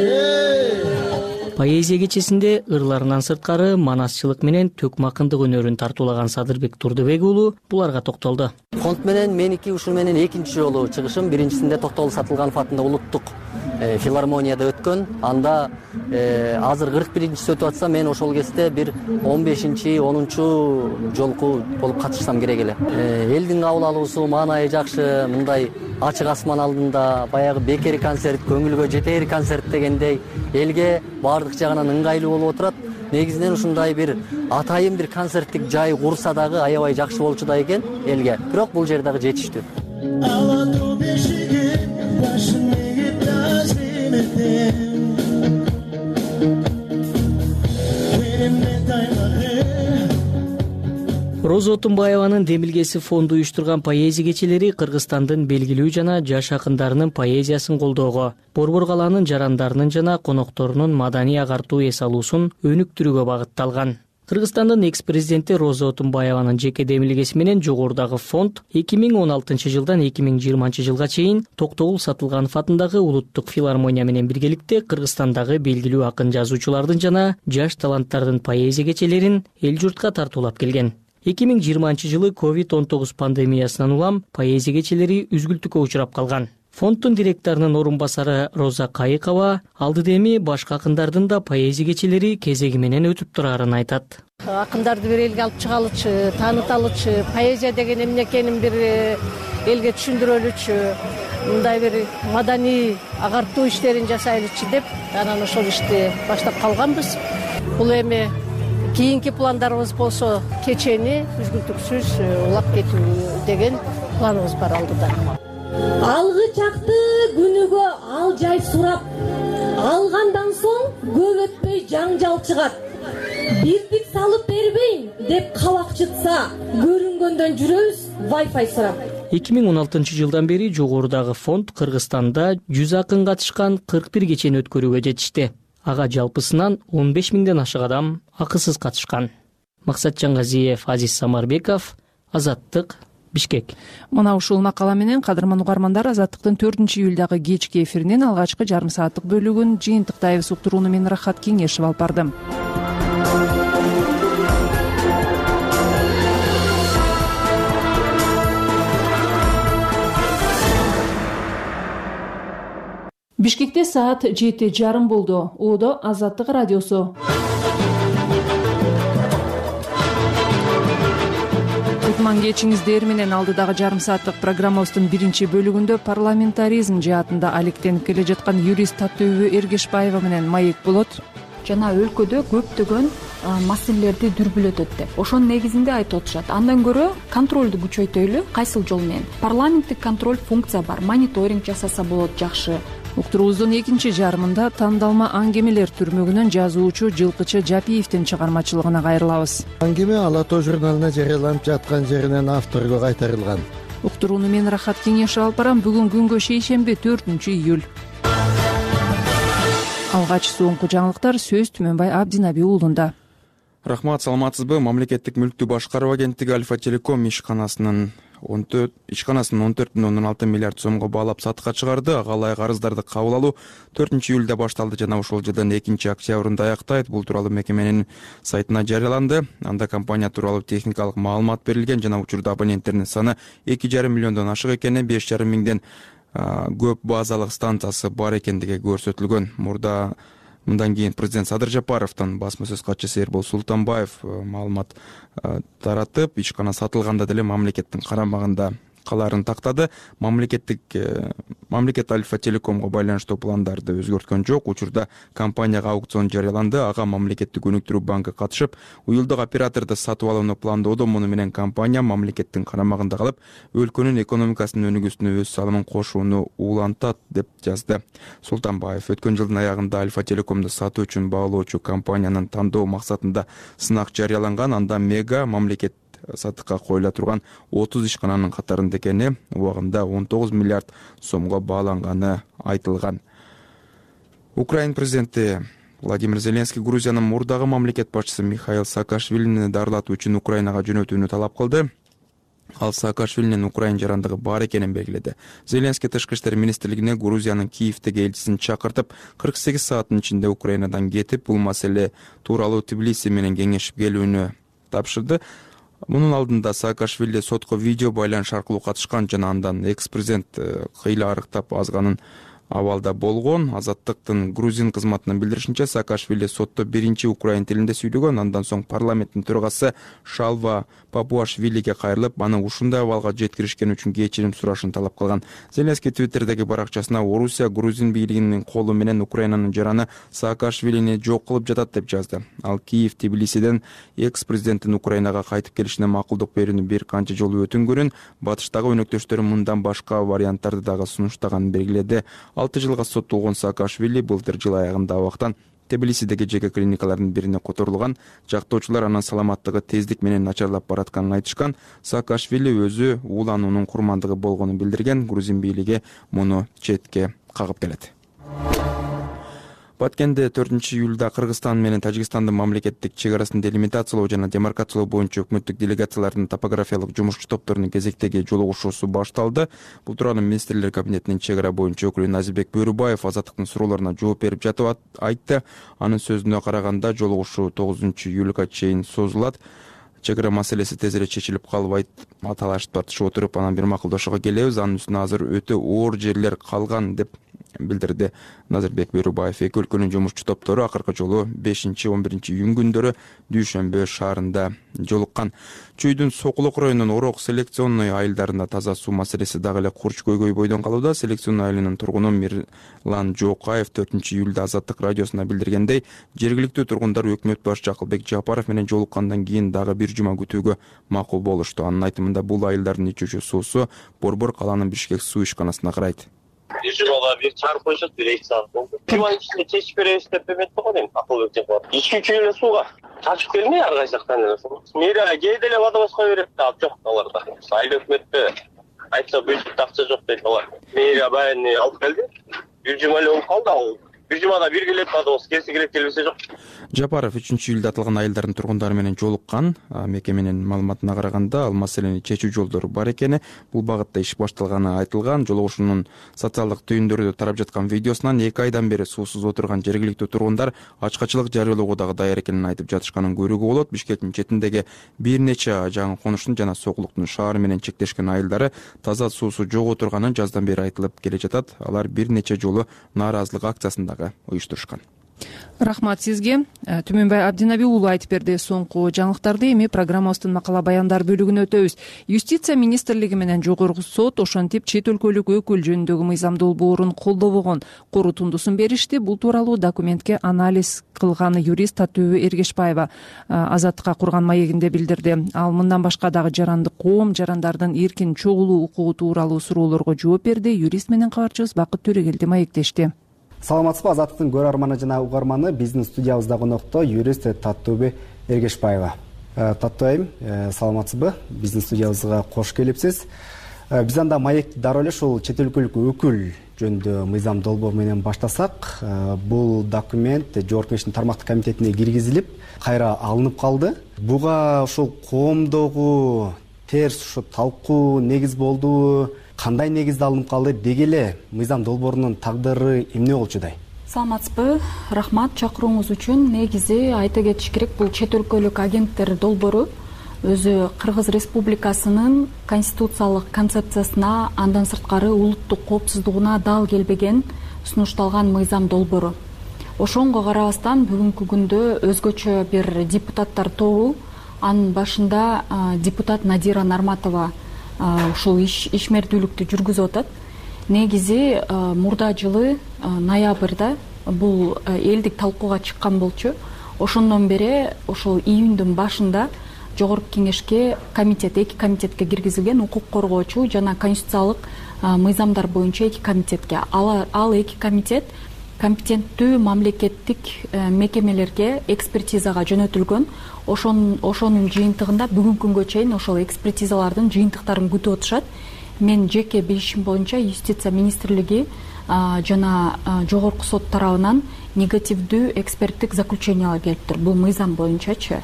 [SPEAKER 18] Поэзия кечесинде ырларынан сырткары манасчылык менен төкмө акындык өнөрүн тартуулаган Садырбек Турдубек уулу буларга токтолду.
[SPEAKER 22] Фонд менен меники ушул менен экинчи жолу чыгышым. Биринчисинде Токтогул Сатылганов атында улуттук филармонияда өткөн. Анда азыр кырк биринчиси өтүп атса, мен ошол кезде бир он бешинчи онунчу жолку болуп катышсам керек эле. Элдин кабыл алуусу маанайы жакшы, мындай ачык асман алдында баягы бекер концерт, көңүлгө жетер концерт дегендей элге баардык жагынан ыңгайлуу болуп отурат. Негизинен ушундай бир атайын бир концерттик жай курса дагы аябай жакшы болчу да экен элге. Бирок бул жер дагы жетиштүү.
[SPEAKER 18] Роза Отунбаеванын демилгеси фонду уюштурган поэзия кечелери Кыргызстандын белгилүү жана жаш акындарынын поэзиясын колдоого, Борбор калаанын жарандарынын жана конокторунун маданий агартуу эс алуусун өнүктүрүүгө багытталган. Кыргызстандын экс-президенти Роза Отунбаеванын жеке демилгеси менен жогорудагы фонд эки миң он алтынчы жылдан эки миң жыйырманчы жылга чейин Токтогул Сатылганов атындагы улуттук филармония менен биргеликте Кыргызстандагы белгилүү акын жазуучулардын жана жаш таланттардын поэзия кечелерин эл журтка тартуулап келген. эки миң жыйырманчы жылы ковид он тогуз пандемиясынан улам поэзия кечелери үзгүлтүккө учурап калган. Фонддун директорунун орун басары Роза Кайыкова алдыда эми башка акындардын да поэзия кечелери кезеги менен өтүп турарын айтат.
[SPEAKER 1] Акындарды бир элге алып чыгалычы, тааныталычы, поэзия деген эмне экенин бир элге түшүндүрөлүчү, мындай бир маданий агартуу иштерин жасайлычы деп анан ошол ишти баштап калганбыз. Бул эми кийинки пландарыбыз болсо кечени үзгүлтүксүз улап кетүү деген планыбыз бар алдыда.
[SPEAKER 17] Алгы чакты күнүгө ал жай сурап, алгандан соң көп өтпөй жаңжал чыгат. Биздик салып бербейм деп кабак чытса, көрүнгөндөн жүрөбүз Wi-Fi сурап.
[SPEAKER 18] эки миң он алтынчы жылдан бери жогорудагы фонд Кыргызстанда жүз акын катышкан кырк бир кечени өткөрүүгө жетишти. Ага жалпысынан он беш миңден ашык адам акысыз катышкан. Максат Жаңгазиев, Азиз Самарбеков, Азаттык, Бишкек.
[SPEAKER 2] Мына ушул макала менен кадырман угармандар Азаттыктын төртүнчү июлдагы кечки эфиринин алгачкы жарым сааттык бөлүгүн жыйынтыктайбыз. Уктурууну мен Рахат Кеңешев алып бардым. Бишкекте саат жети жарым болду. Оодо Азаттык радиосу. Кутман кечиңиздер менен алдыдагы жарым сааттык программабыздын биринчи бөлүгүндө парламентаризм жаатында алектенип келе жаткан юрист Таттөбү Эргешбаева менен маек болот.
[SPEAKER 9] Жана өлкөдө көптөгөн маселелерди дүрбүлөтөт деп. Ошонун негизинде айтып отурушат. Андан көрө контролду күчөйтөлү, кайсыл жол менен? Парламенттик контроль функция бар, мониторинг жасаса болот жакшы.
[SPEAKER 2] Уктуруубуздун экинчи жарымында тандалма аңгемелер түрмөгүнөн жазуучу Жылкычы Жапиевдин чыгармачылыгына кайрылабыз.
[SPEAKER 6] Аңгеме Ала Тоо журналына жарыяланып жаткан жеринен авторго кайтарылган.
[SPEAKER 2] Уктурууну мен Рахат Кеңешев алып барам. Бүгүн күнгө шейшемби төртүнчү июль. Алгач соңку жаңылыктар сөз Түмөнбай Абдинаби уулунда.
[SPEAKER 5] Рахмат, саламатсызбы? Мамлекеттик мүлктү башкаруу агенттиги Альфа Телеком ишканасынын он төрт ишканасын он төрт бүтүн ондон алты миллиард сомго баалап сатыкка чыгарды. Ага ылайык арыздарды кабыл алуу төртүнчү июлда башталды жана ушул жылдын экинчи октябрында аяктайт. Бул тууралуу мекеменин сайтына жарыяланды. Анда компания тууралуу техникалык маалымат берилген жана учурда абоненттердин саны эки жарым миллиондон ашык экени, беш жарым миңден көп базалык станциясы бар экендиги көрсөтүлгөн. Мурда мындан кийин президент Садыр Жапаровдун басма сөз катчысы Эрбол Султанбаев маалымат таратып, ишкана сатылганда деле мамлекеттин карамагында калаарын тактады. Мамлекеттик мамлекет Альфа Телекомго байланыштуу пландарды өзгөрткөн жок. Учурда компанияга аукцион жарыяланды. Ага мамлекеттик өнүктүрүү банкы катышып, уюлдук операторду сатып алууну пландоодо. Муну менен компания мамлекеттин карамагында калып, өлкөнүн экономикасынын өнүгүүсүнө өз салымын кошууну улантат деп жазды Султанбаев. Өткөн жылдын аягында Альфа Телекомду сатуу үчүн баалоочу компаниянын тандоо максатында сынак жарыяланган. Анда Мега мамлекет сатыкка коюла турган отуз ишкананын катарында экени, убагында он тогуз миллиард сомго бааланганы айтылган. Украина президенти Владимир Зеленский Грузиянын мурдагы мамлекет башчысы Михаил Саакашвилини дарылатуу үчүн Украинага жөнөтүүнү талап кылды. Ал Саакашвилинин Украина жарандыгы бар экенин белгиледи. Зеленский тышкы иштер министрлигине Грузиянын Киевдеги элчисин чакыртып, кырк сегиз сааттын ичинде Украинадан кетип, бул маселе тууралуу Тбилиси менен кеңешип келүүнү тапшырды. Мунун алдында Саакашвили сотко видео байланыш аркылуу катышкан жана андан экс-президент кыйла арыктап азганын абалда болгон. Азаттыктын грузин кызматынын билдиришинче, Саакашвили сотто биринчи украин тилинде сүйлөгөн. Андан соң парламенттин төрагасы Шалва Папуашвилиге кайрылып, аны ушундай абалга жеткиришкен үчүн кечирим сурашын талап кылган. Зеленский Твиттердеги баракчасына Орусия грузин бийлигинин колу менен Украинанын жараны Саакашвилини жок кылып жатат деп жазды. Ал Киев Тбилисиден экс-президенттин Украинага кайтып келишине макулдук берүүнү бир канча жолу өтүнгөнүн, батыштагы өнөктөштөрү мындан башка варианттарды дагы сунуштаганын белгиледи. алты жылга соттолгон Саакашвили былтыр жыл аягында абактан Тбилисидеги жеке клиникалардын бирине которулган. Жактоочулар анын саламаттыгы тездик менен начарлап баратканын айтышкан. Саакашвили өзү уулануунун курмандыгы болгонун билдирген. Грузин бийлиги муну четке кагып келет. Баткенде төртүнчү июлда Кыргызстан менен Тажикстандын мамлекеттик чек арасын делимитациялоо жана демаркациялоо боюнча өкмөттүк делегациялардын топографиялык жумушчу топторунун кезектеги жолугушуусу башталды. Бул тууралуу министрлер кабинетинин чек ара боюнча өкүлү Назибек Бөрүбаев Азаттыктын суроолоруна жооп берип жатып айтты. Анын сөзүнө караганда жолугушуу тогузунчу июлга чейин созулат. чек ара маселеси тезирээк чечилип калбайт, талашып тартышып отуруп анан бир макулдашууга келебиз. Анын үстүнө азыр өтө оор жерлер калган деп билдирди Назырбек Берубаев. Эки өлкөнүн жумушчу топтору акыркы жолу бешинчи он биринчи июнь күндөрү Дүйшөмбө шаарында жолуккан. Чүйдүн Сокулук районунун Орок селекционный айылдарында таза суу маселеси дагы эле курч көйгөй бойдон калууда. Селекционный айылынын тургуну Мирлан Жокаев төртүнчү июлда Азаттык радиосуна билдиргендей, жергиликтүү тургундар өкмөт башчы Акылбек Жапаров менен жолуккандан кийин дагы бир жума күтүүгө макул болушту. Анын айтымында бул айылдардын ичүүчү суусу Борбор калаанын Бишкек суу ишканасына карайт.
[SPEAKER 3] бир жумага бир чыгарып коюшат, бир эки саат болду. Жума ичинде чечип беребиз деп эметти го дейм. Акылбек Жапаров ички үчүн эле сууга чачып келмей ар кайсы жактан эле суу. Мэрия кээде эле водовозго берет да, жок аларда. Айыл өкмөттө айтса бюджетте акча жок дейт алар. Мэрия баягы алып келди. Бир жума эле болуп калды ал. Бир жумада бир келет водовоз, келсе келет, келбесе жок.
[SPEAKER 5] Жапаров үчүнчү июлда аталган айылдардын тургундары менен жолуккан. Мекеменин маалыматына караганда, ал маселени чечүү жолдору бар экени, бул багытта иш башталганы айтылган. Жолугушуунун социалдык түйүндөрүдө тарап жаткан видеосунан эки айдан бери суусуз отурган жергиликтүү тургундар ачкачылык жарыялоого дагы даяр экенин айтып жатышканын көрүүгө болот. Бишкектин четиндеги бир нече жаңы конуштун жана Сокулуктун шаары менен чектешкен айылдары таза суусу жок отурганын жаздан бери айтылып келе жатат. Алар бир нече жолу нааразылык акциясын уюштурушкан.
[SPEAKER 2] Рахмат сизге. Түмөнбай Абдинаби уулу айтып берди. Соңку жаңылыктарды эми программабыздын макала баяндар бөлүгүнө өтөбүз. Юстиция министрлиги менен Жогорку сот ошентип чет өлкөлүк өкүл жөнүндөгү мыйзам долбоорун колдобогон корутундусун беришти. Бул тууралуу документке анализ кылган юрист Татөбү Эргешбаева Азаттыкка курган маегинде билдирди. Ал мындан башка дагы жарандык коом, жарандардын эркин чогулуу укугу тууралуу суроолорго жооп берди. Юрист менен кабарчыбыз Бакыт Төрөгелди маектешти.
[SPEAKER 16] Саламатсызбы, Азаттыктын көрөрманы жана угарманы, биздин студиябызда конокто юрист Татөбү Эргешбаева. Татуу айым, саламатсызбы? Биздин студиябызга кош келипсиз. Биз анда маекти дароо эле ушул чет өлкөлүк өкүл жөнүндө мыйзам долбоор менен баштасак, бул документ Жогорку Кеңештин тармактык комитетине киргизилип, кайра алынып калды. Буга ушул коомдогу терс ушу талкуу негиз болду. Кандай негизде алынып калды, деги эле мыйзам долбоорунун тагдыры эмне болчудай?
[SPEAKER 9] Саламатсызбы, рахмат чакырууңуз үчүн. Негизи айта кетиш керек, бул чет өлкөлүк агенттер долбоору өзү Кыргыз Республикасынын конституциялык концепциясына, андан сырткары улуттук коопсуздугуна дал келбеген сунушталган мыйзам долбоору. Ошонго карабастан бүгүнкү күндө өзгөчө бир депутаттар тобу, анын башында депутат Надира Нарматова ушул ишмердүүлүктү жүргүзүп атат. Негизи мурда жылы ноябрда бул элдик талкууга чыккан болчу. Ошондон бери ошол июндун башында Жогорку Кеңешке комитет, эки комитетке киргизилген, укук коргоочу жана конституциялык мыйзамдар боюнча эки комитетке. Ал эки комитет компетенттүү мамлекеттик мекемелерге экспертизага жөнөтүлгөн. Ошонун жыйынтыгында бүгүнкү күнгө чейин ошол экспертизалардын жыйынтыктарын күтүп отушат. Мен жеке билишим боюнча Юстиция министрлиги жана Жогорку сот тарабынан негативдүү эксперттик заключениялар келиптир. Бул мыйзам боюнчачы.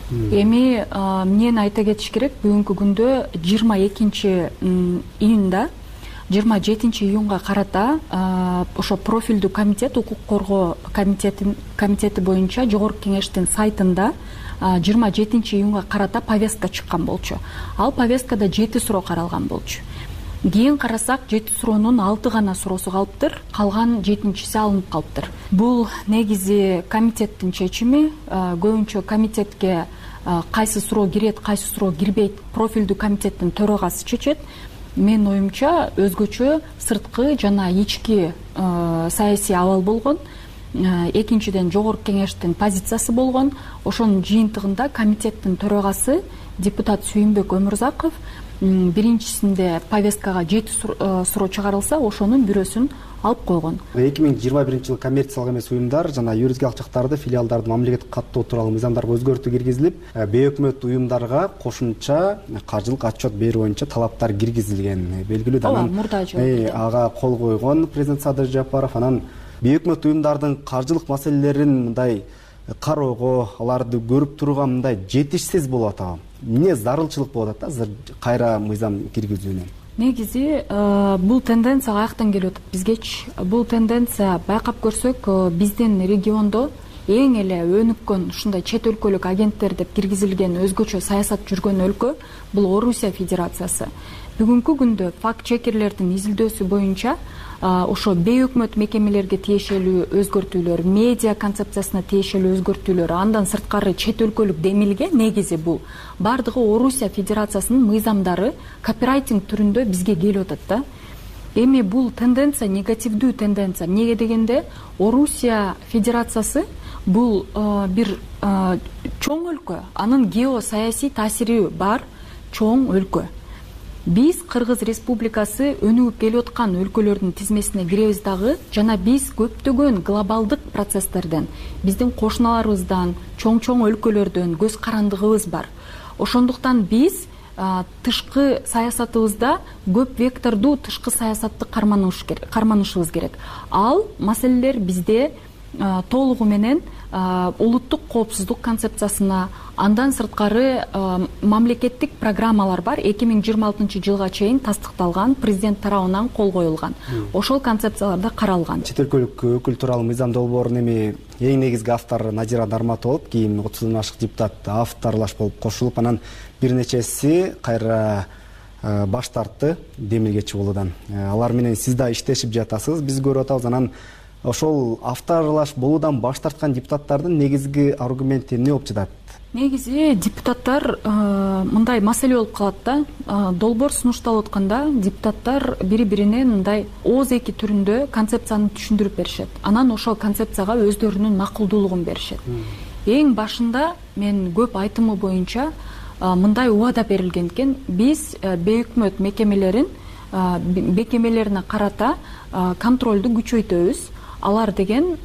[SPEAKER 9] Эми мен айта кетиш керек, бүгүнкү күндө жыйырма экинчи июнда жыйырма жетинчи июнга карата ошо профилдүү комитет, укук коргоо комитети боюнча Жогорку Кеңештин сайтында жыйырма жетинчи июнга карата повестка чыккан болчу. Ал повесткада жети суроо каралган болчу. Кийин карасак, жети суроонун алты гана суроосу калыптыр, калган жетинчиси алынып калыптыр. Бул негизи комитеттин чечими. Көбүнчө комитетке кайсы суроо кирет, кайсы суроо кирбейт профилдүү комитеттин төрагасы чечет. Менин оюмча өзгөчө сырткы жана ички саясий абал болгон. Экинчиден Жогорку Кеңештин позициясы болгон. Ошонун жыйынтыгында комитеттин төрагасы депутат Сүйүнбөк Өмүрзаков биринчисинде повесткага жети суроо чыгарылса, ошонун бирөөсүн алып койгон.
[SPEAKER 16] эки миң жыйырма биринчи жылы коммерциялык эмес уюмдар жана юридикалык жактарды, филиалдарды мамлекеттик каттоо тууралуу мыйзамдарга өзгөртүү киргизилип, бейөкмөт уюмдарга кошумча каржылык отчет берүү боюнча талаптар киргизилген. Белгилүү да анан ага кол койгон президент Садыр Жапаров. Анан бейөкмөт уюмдардын каржылык маселелерин мындай кароого, аларды көрүп турууга мындай жетишсиз болуп атабы? Эмне зарылчылык болуп атат азыр кайра мыйзам киргизүүнүн?
[SPEAKER 9] Негизи бул тенденция каяктан келип атат бизгечи? Бул тенденция байкап көрсөк, биздин региондо эң эле өнүккөн ушундай чет өлкөлүк агенттер деп киргизилген өзгөчө саясат жүргөн өлкө бул Орусия Федерациясы. Бүгүнкү күндө факт чекерлердин изилдөөсү боюнча ошо бейөкмөт мекемелерге тиешелүү өзгөртүүлөр, медиа концепциясына тиешелүү өзгөртүүлөр, андан сырткары чет өлкөлүк демилге негизи бул бардыгы Орусия Федерациясынын мыйзамдары копирайтинг түрүндө бизге келип атат да. Эми бул тенденция негативдүү тенденция. Эмнеге дегенде Орусия Федерациясы бул бир чоң өлкө, анын геосаясий таасири бар чоң өлкө. Биз Кыргыз Республикасы өнүгүп келип аткан өлкөлөрдүн тизмесине киребиз дагы, жана биз көптөгөн глобалдык процесстерден, биздин кошуналарыбыздан, чоң-чоң өлкөлөрдөн көз карандыгыбыз бар. Ошондуктан биз тышкы саясатыбызда көп вектордуу тышкы саясатты карманышыбыз керек. Ал маселелер бизде толугу менен улуттук коопсуздук концепциясына, андан сырткары мамлекеттик программалар бар, эки миң жыйырма алтынчы жылга чейин тастыкталган, президент тарабынан кол коюлган. Ошол концепцияларда каралган.
[SPEAKER 16] Чет өлкөлүк өкүл тууралуу мыйзам долбоорунун эми эң негизги автору Назира Нарматова болуп, кийин отуздан ашык депутат авторлаш болуп кошулуп, анан бир нечеси кайра баш тартты демилгечи болуудан. Алар менен сиз да иштешип жатасыз, биз көрүп атабыз. Анан ошол авторлаш болуудан баш тарткан депутаттардын негизги аргументи эмне болуп жатат?
[SPEAKER 9] Негизи депутаттар мындай маселе болуп калат да. Долбоор сунушталып атканда депутаттар бири-бирине мындай ооз эки түрүндө концепцияны түшүндүрүп беришет. Анан ошол концепцияга өздөрүнүн макулдуулугун беришет. Эң башында мен көп айтымы боюнча мындай убада берилген экен. Биз бейөкмөт мекемелерин мекемелерине карата контролду күчөйтөбүз. Алар деген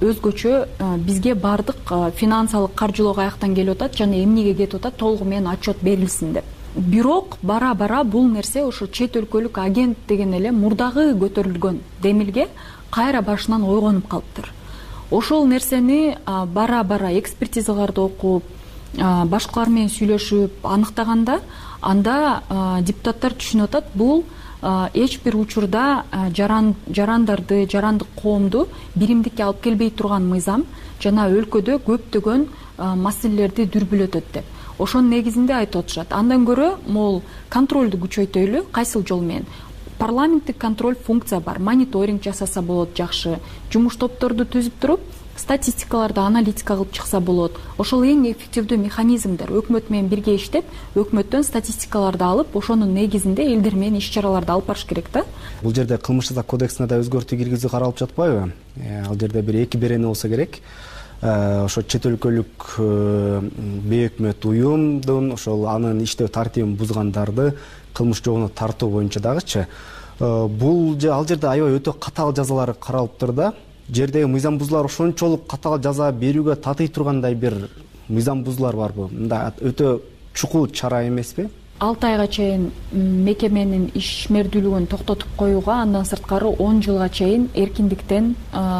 [SPEAKER 9] өзгөчө бизге бардык финансылык каржылоо каяктан келип атат жана эмнеге кетип атат толугу менен отчет берилсин деп. Бирок бара-бара бул нерсе ошо чет өлкөлүк агент деген эле мурдагы көтөрүлгөн демилге кайра башынан ойгонуп калыптыр. Ошол нерсени бара-бара экспертизаларды окуп, башкалар менен сүйлөшүп аныктаганда, анда депутаттар түшүнүп атат, бул эч бир учурда жарандарды, жарандык коомду биримдикке алып келбей турган мыйзам жана өлкөдө көптөгөн маселелерди дүрбүлөтөт деп. Ошонун негизинде айтып отурушат. Андан көрө могул контролду күчөйтөлү, кайсыл жол менен? Парламенттик контроль функция бар. Мониторинг жасаса болот жакшы. Жумуш топторду түзүп туруп, статистикаларды аналитика кылып чыкса болот. Ошол эң эффективдүү механизмдер. Өкмөт менен бирге иштеп, өкмөттөн статистикаларды алып, ошонун негизинде элдер менен иш-чараларды алып барыш керек да.
[SPEAKER 16] Бул жерде кылмыш жаза кодексине да өзгөртүү киргизүү каралып жатпайбы? Ал жерде бир эки берени болсо керек. Ошо чет өлкөлүк бейөкмөт уюмдун ошол анын иштөө тартибин бузгандарды кылмыш жообуна тартуу боюнча дагычы. Бул ал жерде аябай өтө катаал жазалар каралыптыр да. Жердеги мыйзам бузуулар ошончолук катаал жаза берүүгө татый тургандай бир мыйзам бузуулар барбы? Мында өтө чукул чара эмеспи?
[SPEAKER 9] алты айга чейин мекеменин ишмердүүлүгүн токтотуп коюуга, андан сырткары он жылга чейин эркиндиктен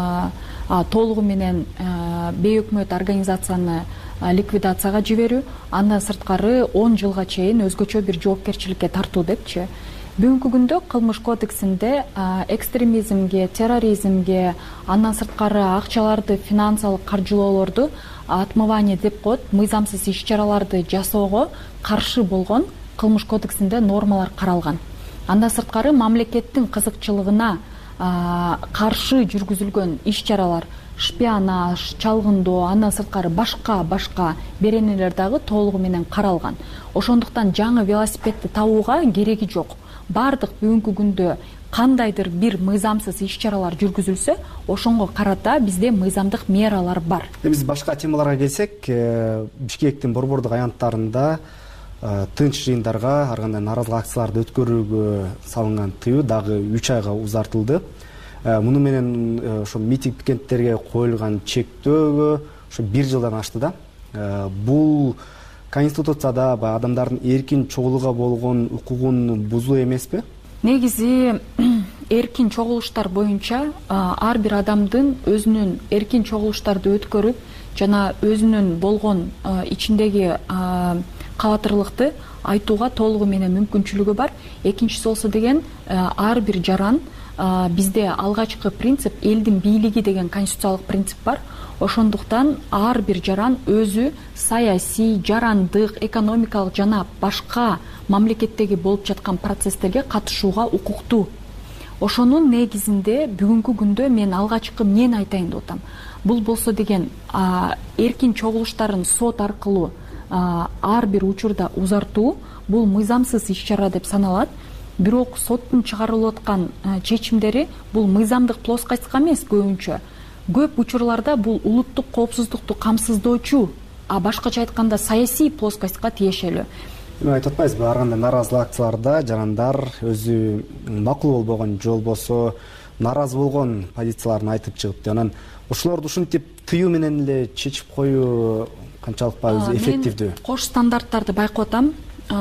[SPEAKER 9] толугу менен бейөкмөт организацияны ликвидацияга жиберүү, андан сырткары он жылга чейин өзгөчө бир жоопкерчиликке тартуу депчи. Бүгүнкү күндө кылмыш кодексинде экстремизмге, терроризмге, андан сырткары акчаларды, финансылык каржылоолорду отмывание деп коет, мыйзамсыз иш-чараларды жасоого каршы болгон кылмыш кодексинде нормалар каралган. Андан сырткары мамлекеттин кызыкчылыгына каршы жүргүзүлгөн иш-чаралар, шпионаж, чалгындоо, андан сырткары башка башка беренелер дагы толугу менен каралган. Ошондуктан жаңы велосипедди табууга кереги жок. Бардык бүгүнкү күндө кандайдыр бир мыйзамсыз иш-чаралар жүргүзүлсө, ошонго карата бизде мыйзамдык мералар бар.
[SPEAKER 16] Биз башка темаларга келсек, Бишкектин борбордук аянттарында тынч жыйындарга, ар кандай нааразылык акцияларды өткөрүүгө салынган тыюу дагы үч айга узартылды. Муну менен ошо митинг пикеттерге коюлган чектөөгө ошо бир жылдан ашты да. Бул Конституцияда адамдардын эркин чогулууга болгон укугун бузуу эмеспи?
[SPEAKER 9] Негизи эркин чогулуштар боюнча ар бир адамдын өзүнүн эркин чогулуштарды өткөрүп жана өзүнүн болгон ичиндеги кабатырлыкты айтууга толугу менен мүмкүнчүлүгү бар. Экинчиси болсо деген ар бир жаран бизде алгачкы принцип элдин бийлиги деген конституциялык принцип бар. Ошондуктан ар бир жаран өзү саясий, жарандык, экономикалык жана башка мамлекеттеги болуп жаткан процесстерге катышууга укуктуу. Ошонун негизинде бүгүнкү күндө мен алгачкы эмнени айтайын деп атам. Бул болсо деген эркин чогулуштарын сот аркылуу ар бир учурда узартуу бул мыйзамсыз иш-чара деп саналат. Бирок соттун чыгарылып аткан чечимдери бул мыйзамдык плоскостька эмес көбүнчө. Көп учурларда бул улуттук коопсуздукту камсыздоочу, а башкача айтканда саясий плоскостька тиешелүү.
[SPEAKER 16] Эми айтып атпайсызбы, ар кандай нааразылык акцияларда жарандар өзү макул болбогон же болбосо нааразы болгон позицияларын айтып чыгып, анан ошолорду ушинтип тыюу менен эле чечип коюу канчалык өзү эффективдүү?
[SPEAKER 9] Мен кош стандарттарды байкап атам.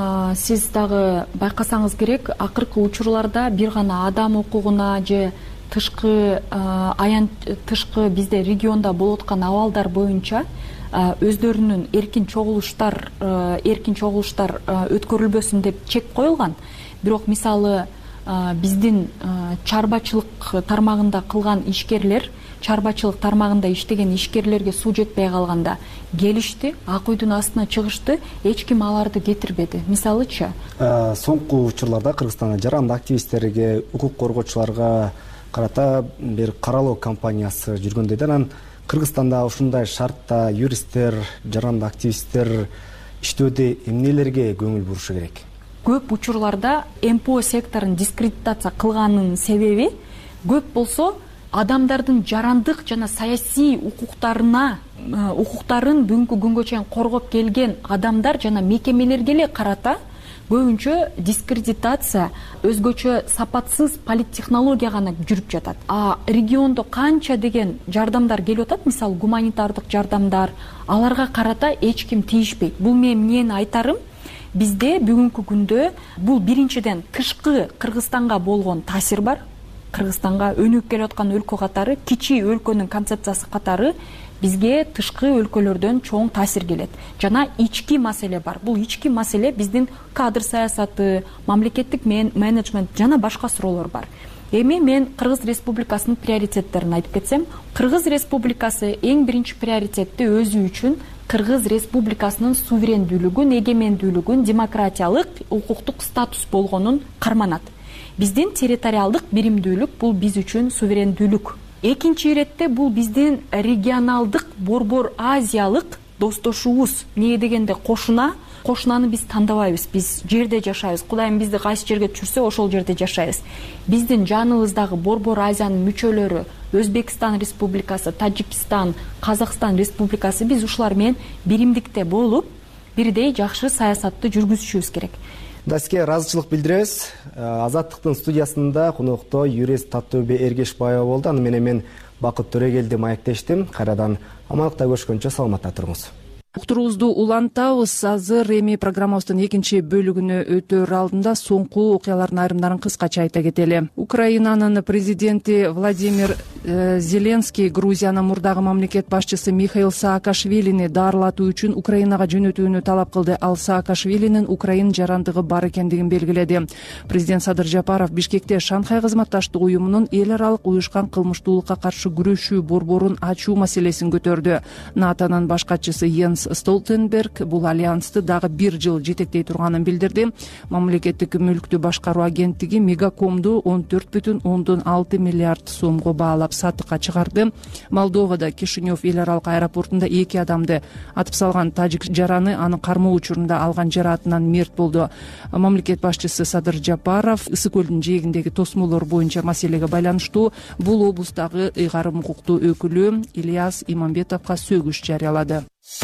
[SPEAKER 9] Сиз дагы байкасаңыз керек, акыркы учурларда бир гана адам укугуна же тышкы аян тышкы бизде региондо болуп аткан абалдар боюнча өздөрүнүн эркин чогулуштар эркин чогулуштар өткөрүлбөсүн деп чек коюлган. Бирок мисалы биздин чарбачылык тармагында кылган ишкерлер, чарбачылык тармагында иштеген ишкерлерге суу жетпей калганда келишти, ак үйдүн астына чыгышты, эч ким аларды кетирбеди. Мисалычы,
[SPEAKER 16] соңку учурларда Кыргызстанда жарандык активисттерге, укук коргоочуларга карата бир каралоо кампаниясы жүргөндөй да, анан Кыргызстанда ушундай шартта юристтер, жарандык активисттер иштөөдө эмнелерге көңүл бурушу керек?
[SPEAKER 9] Көп учурларда эм пэ о секторун дискредитация кылганын себеби көп болсо адамдардын жарандык жана саясий укуктарына укуктарын бүгүнкү күнгө чейин коргоп келген адамдар жана мекемелерге эле карата көбүнчө дискредитация, өзгөчө сапатсыз политтехнология гана жүрүп жатат. А региондо канча деген жардамдар келип атат, мисалы гуманитардык жардамдар, аларга карата эч ким тийишпейт. Бул мен эмнени айтарым? Бизде бүгүнкү күндө бул биринчиден тышкы Кыргызстанга болгон таасир бар. Кыргызстанга өнүгүп келе аткан өлкө катары, кичи өлкөнүн концепциясы катары бизге тышкы өлкөлөрдөн чоң таасир келет. Жана ички маселе бар. Бул ички маселе биздин кадр саясаты, мамлекеттик менеджмент жана башка суроолор бар. Эми мен Кыргыз Республикасынын приоритеттерин айтып кетсем, Кыргыз Республикасы эң биринчи приоритетти өзү үчүн Кыргыз Республикасынын суверендүүлүгүн, эгемендүүлүгүн, демократиялык, укуктук статус болгонун карманат. Биздин территориалдык биримдүүлүк бул биз үчүн суверендүүлүк. Экинчи иретте бул биздин регионалдык борбор азиялык достошубуз. Эмне дегенде кошуна, кошунаны биз тандабайбыз. Биз жерде жашайбыз. Кудайым бизди кайсы жерге түшүрсө, ошол жерде жашайбыз. Биздин жаныбыздагы борбор азиянын мүчөлөрү, Өзбекстан Республикасы, Тажикстан, Казакстан Республикасы, биз ушулар менен биримдикте болуп, бирдей жакшы саясатты жүргүзүшүбүз керек.
[SPEAKER 16] Даске ыраазычылык билдиребиз. Азаттыктын студиясында конокто юрист Таттөбө Эргешбаева болду. Аны менен мен Бакыт Төрөгелди маектештим. Кайрадан амандыкта көрүшкөнчө саламатта туруңуз.
[SPEAKER 2] Уктуруубузду улантабыз. Азыр эми программабыздын экинчи бөлүгүнө өтөр алдында соңку окуялардын айрымдарын кыскача айта кетели. Украинанын президенти Владимир э, Зеленский Грузиянын мурдагы мамлекет башчысы Михаил Саакашвилини дарылатуу үчүн Украинага жөнөтүүнү талап кылды. Ал Саакашвилинин Украин жарандыгы бар экендигин белгиледи. Президент Садыр Жапаров Бишкекте Шанхай кызматташтык уюмунун эл аралык уюшкан кылмыштуулукка каршы күрөшүү борборун ачуу маселесин көтөрдү. натонун баш катчысы Йенс Столтенберг бул альянсты дагы бир жыл жетектей турганын билдирди. Мамлекеттик мүлктү башкаруу агенттиги Мегакомду он төрт бүтүн ондон алты миллиард сомго баалап сатыкка чыгарды. Молдовада Кишинев эл аралык аэропортунда эки адамды атып салган тажик жараны анын кармоо учурунда алган жараатынан мерт болду. Мамлекет башчысы Садыр Жапаров Ысык көлдүн жээгиндеги тосмолор боюнча маселеге байланыштуу бул облустагы ыйгарым укуктуу өкүлү Ильяс Имамбетовго сөгүш жарыялады.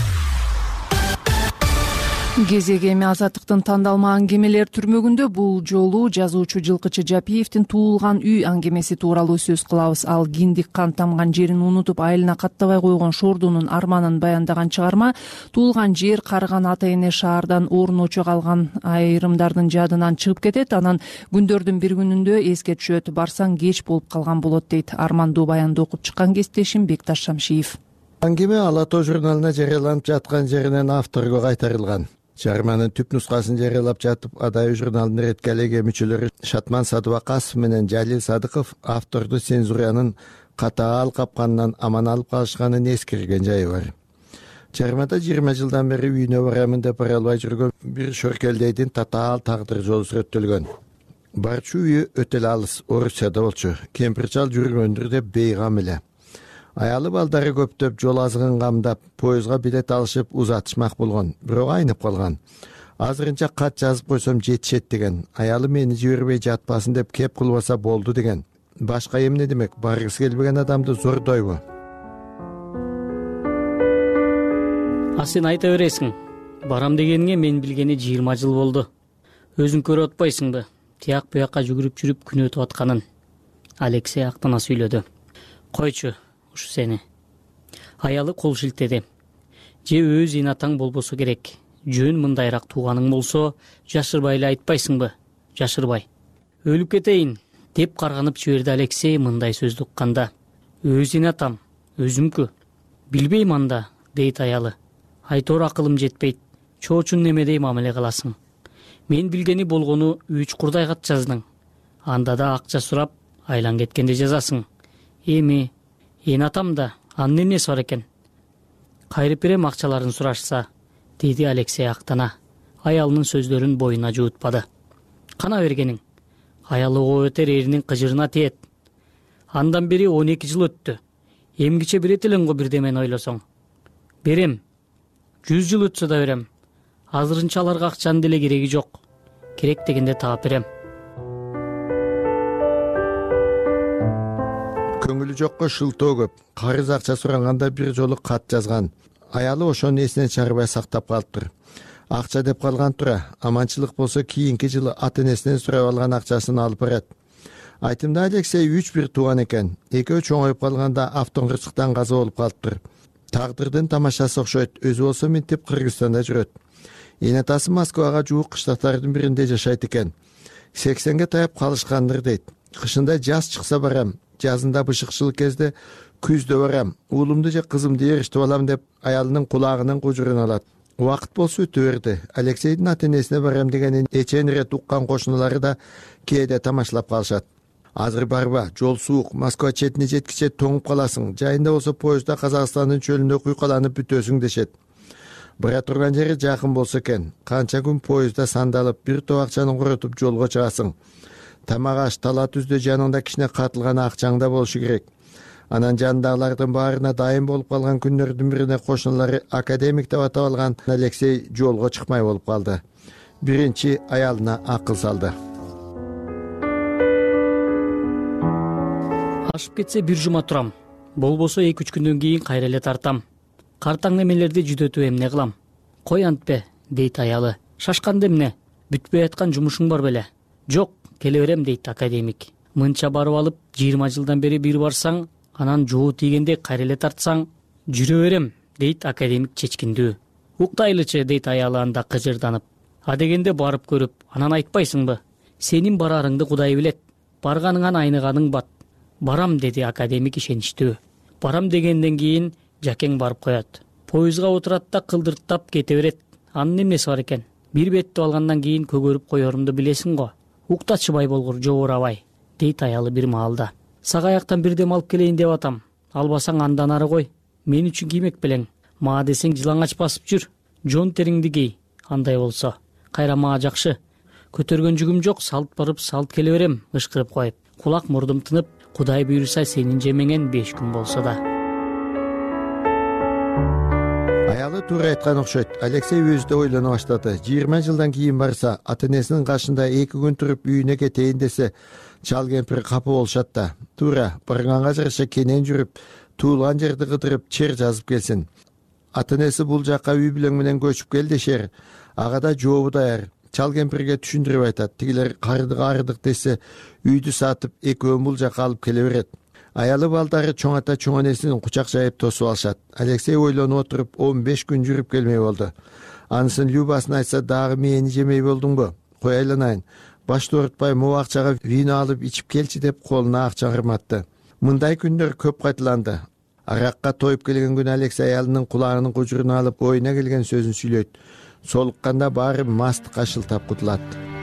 [SPEAKER 2] Кезеги эми Азаттыктын тандалма аңгемелер түрмөгүндө бул жолу жазуучу Жылкычы Жапиевдин туулган үй аңгемеси тууралуу сөз кылабыз. Ал киндик кан тамган жерин унутуп айылына каттабай койгон Шордунун арманын баяндаган чыгарма туулган жер карыган ата эне шаардан орун очо калган айрымдардын жадынан чыгып кетет. Анан күндөрдүн бир күнүндө эске түшөт, барсаң кеч болуп калган болот дейт. Армандуу баянды окуп чыккан кесиптешим Бекташ Шамшиев.
[SPEAKER 6] Аңгеме Ала тоо журналына жарыяланып жаткан жеринен авторго кайтарылган. чыгарманын түп нускасын жарыялап жатып Адай журналынын редакциялык мүчөлөрү Шатман Садыбакасов менен Жалил Садыков авторду цензуранын катаал капканынан аман алып калышканын эскерген жайы бар. Чыгармада жыйырма жылдан бери үйүнө барамын деп бара албай жүргөн бир шөркелдейдин татаал тагдыр жолу сүрөттөлгөн. Барчу үйү өтө эле алыс, Орусияда болчу. Кемпир чал жүргөндүр деп бейгам эле. Аялы балдары көптөп жол азыгын камдап, поездга билет алышып узатышмак болгон, бирок айнып калган. Азырынча кат жазып койсом жетишет деген. Аялы мени жибербей жатпасын деп кеп кылбаса болду деген. Башка эмне демек, баргысы келбеген адамды зордойбу?
[SPEAKER 18] А сен айта бересиң. Барам дегениңе мен билгени жыйырма жыл болду. Өзүң көрүп атпайсыңбы? Тияк буякка жүгүрүп жүрүп күн өтүп атканын. Алексей актана сүйлөдү. Койчу, ушу сени. Аялы кол шилтеди. Же өз инатаң болбосо керек. Жөн мындайраак тууганың болсо, жашырбай эле айтпайсыңбы? Жашырбай. Өлүп кетейин деп карганып жиберди Алексей мындай сөздү укканда. Өз инатам, өзүмкү. Билбейм анда, дейт аялы. Айтор акылым жетпейт. Чоочун немедей мамиле кыласың. Мен билгени болгону үч курдай кат жаздың. Анда да акча сурап, айлан кеткенде жазасың. Эми, эн атам да, анын эмнеси бар экен? Кайрып берем акчаларын сурашса, деди Алексей актана. Аялынын сөздөрүн боюна жуутпады. Кана бергениң? Аялы ого өтер эринин кыжырына тиет. Андан бери он эки жыл өттү. Эмгиче берет элең го бирдемени ойлосоң. Берем. жүз жыл өтсө да берем. Азырынча аларга акчанын деле кереги жок. Керек дегенде таап берем.
[SPEAKER 6] Көңүлү жокко шылтоо көп. Карыз акча сураганда бир жолу кат жазган. Аялы ошону эсинен чыгарбай сактап калыптыр. Акча деп калган тура, аманчылык болсо кийинки жылы ата энесинен сурап алган акчасын алып барат. Айтымда Алексей үч бир тууган экен. Экөө чоңоюп калганда автоңгырчыктан каза болуп калыптыр. Тагдырдын тамашасы окшойт. Өзү болсо минтип Кыргызстанда жүрөт. Эне атасы Москвага жуук кыштактардын биринде жашайт экен. сексенге таяп калышкандыр дейт. Кышында жаз чыкса барам, жазында бышыкчыл кезде күздө барам. Уулумду же кызымды эриштип алам деп аялынын кулагынын кужурун алат. Убакыт болсо өтө берди. Алексейдин ата энесине барам дегенин эчен ирет уккан кошуналары да кээде тамашалап калышат. Азыр барба, жол суук, Москва четине жеткиче тоңуп каласың. Жайында болсо поездда Казакстандын чөлүндө куйкаланып бүтөсүң дешет. Бара турган жери жакын болсо экен. Канча күн поездда сандалып, бир топ акчаны коротуп жолго чыгасың. Тамак аш, тала түздө жаныңда кичине катылган акчаңда болушу керек. Анан жанындагылардын баарына дайым болуп калган күндөрдүн бирине кошуналары академик деп атап алган Алексей жолго чыкмай болуп калды. Биринчи аялына акыл салды.
[SPEAKER 18] Ашып кетсе бир жума турам. Болбосо эки үч күндөн кийин кайра эле тартам. Картаң немелерди жүдөтүп эмне кылам? Кой антпе, дейт аялы. Шашканда эмне? Бүтпөй аткан жумушуң бар беле? Жок, келе берем, дейт академик. Мынча барып алып, жыйырма жылдан бери бир барсаң, анан жоо тийгенде кайра эле тартсаң, жүрө берем, дейт академик чечкиндүү. Уктайлычы, дейт аялы анда кыжырданып. А дегенде барып көрүп, анан айтпайсыңбы? Сенин барарыңды Кудай билет. Барганыңан айныганың бат. Барам, деди академик ишеничтүү. Барам дегенден кийин жакең барып коет. Поездга отурат да кылдырттап кете берет. Анын эмнеси бар экен? Бир беттип алгандан кийин көгөрүп коерумду билесиң го. Уктачыбай болгур, жобурабай, дейт аялы бир маалда. Сага аяктан бирдем алып келейин деп атам. Албасаң андан ары кой. Мен үчүн киймек белең. Маа десең жылаңач басып жүр. Жон териңди кий. Андай болсо. Кайра маа жакшы. Көтөргөн жүгүм жок, салт барып, салт келе берем, ышкырып коюп. Кулак мурдум тынып, Кудай буйруса сенин жемеңен беш күн болсо да.
[SPEAKER 6] Аялы туура айткан окшойт. Алексей өзү да ойлоно баштады. жыйырма жылдан кийин барса, ата энесинин кашында эки күн туруп үйүнө кетейин десе, чал кемпир капа болушат да. Туура, барганга жараша кенен жүрүп, туулган жерди кыдырып, чер жазып келсин. Ата энеси бул жакка үй бүлөң менен көчүп кел дешер. Ага да жообу даяр. Чал кемпирге түшүндүрүп айтат. Тигилер кардык арыдык десе, үйдү сатып экөөн бул жакка алып келе берет. Аялы балдары чоң ата чоң энесин кучак жайып тосуп алышат. Алексей ойлонуп отуруп он беш күн жүрүп келмей болду. Анысын Любасын айтса, дагы мени жемей болдуңбу? Кой айланайын. Башты оорутпай могу акчага вино алып ичип келчи деп колуна акча кырматты. Мындай күндөр көп кайталанды. Аракка тоюп келген күнү Алексей аялынын кулагынын кужуруна алып, оюна келген сөзүн сүйлөйт. солукканда баары мастыкка шылтап кутулат.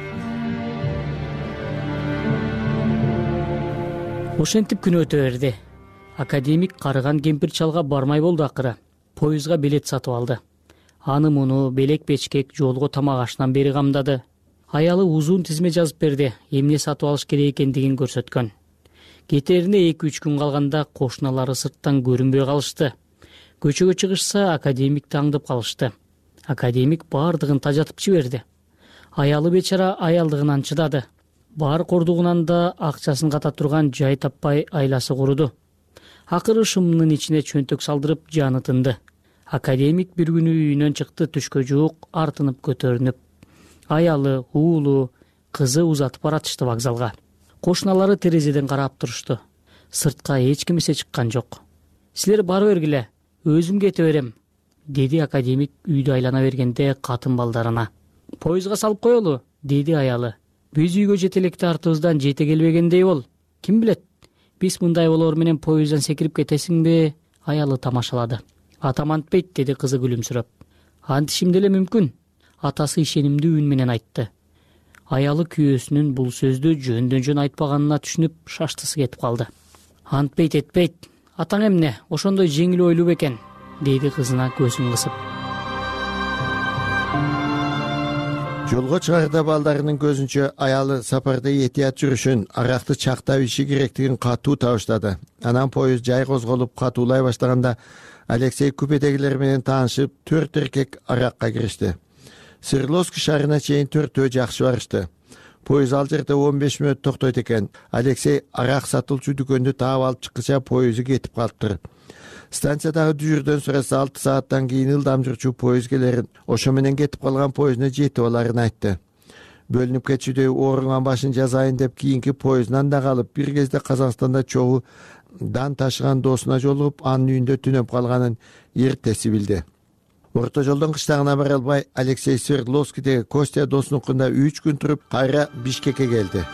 [SPEAKER 18] Ошентип күн өтө берди. Академик карыган кемпир чалга бармай болду акыры. Поездга билет сатып алды. Аны муну белек печкек жолго тамак ашынан бери камдады. Аялы узун тизме жазып берди, эмне сатып алыш керек экендигин көрсөткөн. Кетерине эки үч күн калганда кошуналары сырттан көрүнбөй калышты. Көчөгө чыгышса академикти аңдып калышты. Академик бардыгын тажатып жиберди. Аялы бечара аялдыгынан чыдады. Бар кордугунан да акчасын ката турган жай таппай айласы куруду. Акыры шымынын ичине чөнтөк салдырып жаны тынды. Академик бир күнү үйүнөн чыкты, түшкө жуук артынып көтөрүнүп. Аялы, уулу, кызы узатып баратышты вокзалга. Кошуналары терезеден карап турушту. Сыртка эч ким эсе чыккан жок. Силер бара бергиле, өзүм кете берем, деди академик үйдү айлана бергенде катын балдарына. Поездга салып коелу, деди аялы. Биз үйгө жете электе артыбыздан жете келбегендей бол. Ким билет? Биз мындай болоор менен поезддан секирип кетесиңби? Аялы тамашалады. Атам антпейт, деди кызы күлүмсүрөп. Антишим деле мүмкүн. Атасы ишенимдүү үн менен айтты. Аялы күйөөсүнүн бул сөздү жөндөн жөн айтпаганына түшүнүп шаштысы кетип калды. Антпейт этпейт. Атаң эмне? Ошондой жеңил ойлуу бекен, деди кызына көзүн кысып.
[SPEAKER 6] Жолго чыгарда балдарынын көзүнчө аялы сапарда этият жүрүшүн, аракты чактап иши керектигин катуу табыштады. Анан поезд жай козголуп катуулай баштаганда Алексей купедегилер менен таанышып, төрт эркек аракка киришти. Свердловск шаарына чейин төртөө жакшы барышты. Поезд ал жерде он беш мүнөт токтойт экен. Алексей арак сатылчу дүкөндү таап алып чыккыча поезду кетип калыптыр. Станциядагы дүйүрдөн сураса алты сааттан кийин ылдам жүрчү поезд келерин, ошо менен кетип калган поездуна жетип аларын айтты. Бөлүнүп кетчүдөй ооруган башын жазайын деп кийинки поезддан да калып, бир кезде Казакстанда чогуу дан ташыган досуна жолугуп, анын үйүндө түнөп калганын эртеси билди. Орто жолдон кыштагына бара албай, Алексей Свердловскидеги Костя досунукунда үч күн туруп, кайра Бишкекке келди.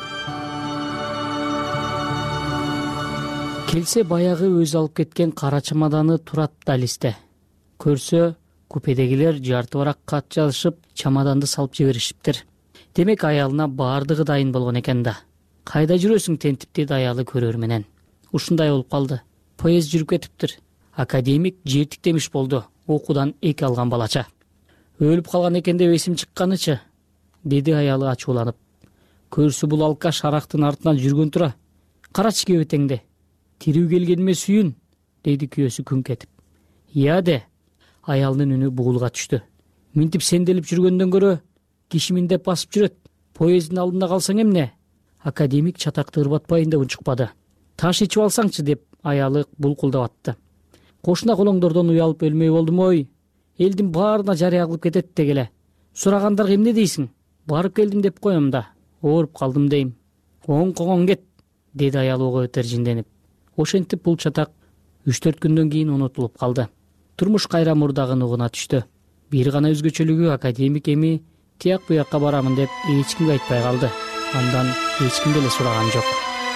[SPEAKER 18] Келсе баягы өзү алып кеткен кара чамаданы турат далисте. Көрсө, купедегилер жарты барак кат жазышып, чамаданды салып жиберишиптир. Демек аялына баардыгы дайын болгон экен да. Кайда жүрөсүң тентип, деди аялы көрөр менен. Ушундай болуп калды. Поезд жүрүп кетиптир. Академик жертик демиш болду. Окуудан эки алган балача. Өлүп калган экен деп эсим чыкканычы, деди аялы ачууланып. Көрсө бул алкаш арактын артынан жүргөн тура. Карачы кебетеңди. Тирүү келгениме сүйүн, деди күйөөсү күңк этип. Ия де, аялдын үнү бугулга түштү. Минтип сенделип жүргөндөн көрө, кишимин деп басып жүрөт. Поезддин алдында калсаң эмне? Академик чатакты ырбатпайын деп унчукпады. Таш ичип алсаңчы деп аялы булкулдап атты. Кошуна колоңдордон уялып өлмөй болдум ой. Элдин баарына жарыя кылып кетет дегеле. Сурагандарга эмне дейсиң? Барып келдим деп коем да. Ооруп калдым дейм. Оң коңон кет, деди аялы ого тержинденип. Ошентип бул чатак үч төрт күндөн кийин унутулуп калды. Турмуш кайра мурдагы нугуна түштү. Бир гана өзгөчөлүгү академик эми тияк буякка барамын деп эч кимге айтпай калды. Андан эч ким деле сураган жок.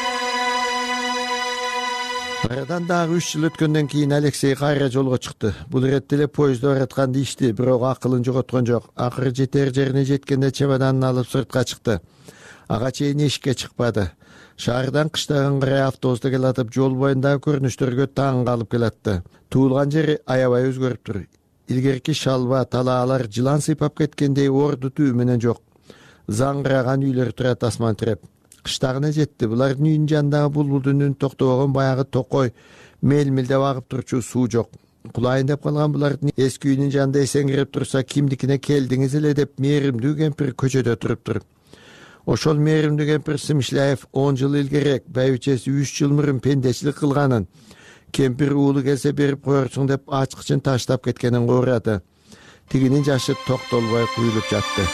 [SPEAKER 6] Арадан дагы үч жыл өткөндөн кийин Алексей кайра жолго чыкты. Бул иретте эле поездде баратканды ичти, бирок акылын жоготкон жок. Акыры жетер жерине жеткенде чемоданын алып сыртка чыкты. Ага чейин эшикке чыкпады. Шаардан кыштаган карай автобуста келатып, жол боюндагы көрүнүштөргө таң калып келатты. Туулган жери аябай өзгөрүптүр. Илгерки шалба, талаалар жылан сыйпап кеткендей орду түү менен жок. Заңгыраган үйлөр турат асман тиреп. Кыштагына жетти. Булардын үйүнүн жанындагы булбулдун үнү токтобогон баягы токой, мелмилдеп агып турчу суу жок. Кулайын деп калган булардын эски үйүнүн жанында эсеңгирип турса, кимдикине келдиңиз эле деп мээримдүү кемпир көчөдө туруптур. Ошол мээримдүү кемпир Сымышляев он жыл илгерээк байбичеси үч жыл мурун пендечилик кылганын, кемпир уулу келсе берип коерсуң деп ачкычын таштап кеткенин уурады. Тигинин жашы токтолбой куюлуп жатты.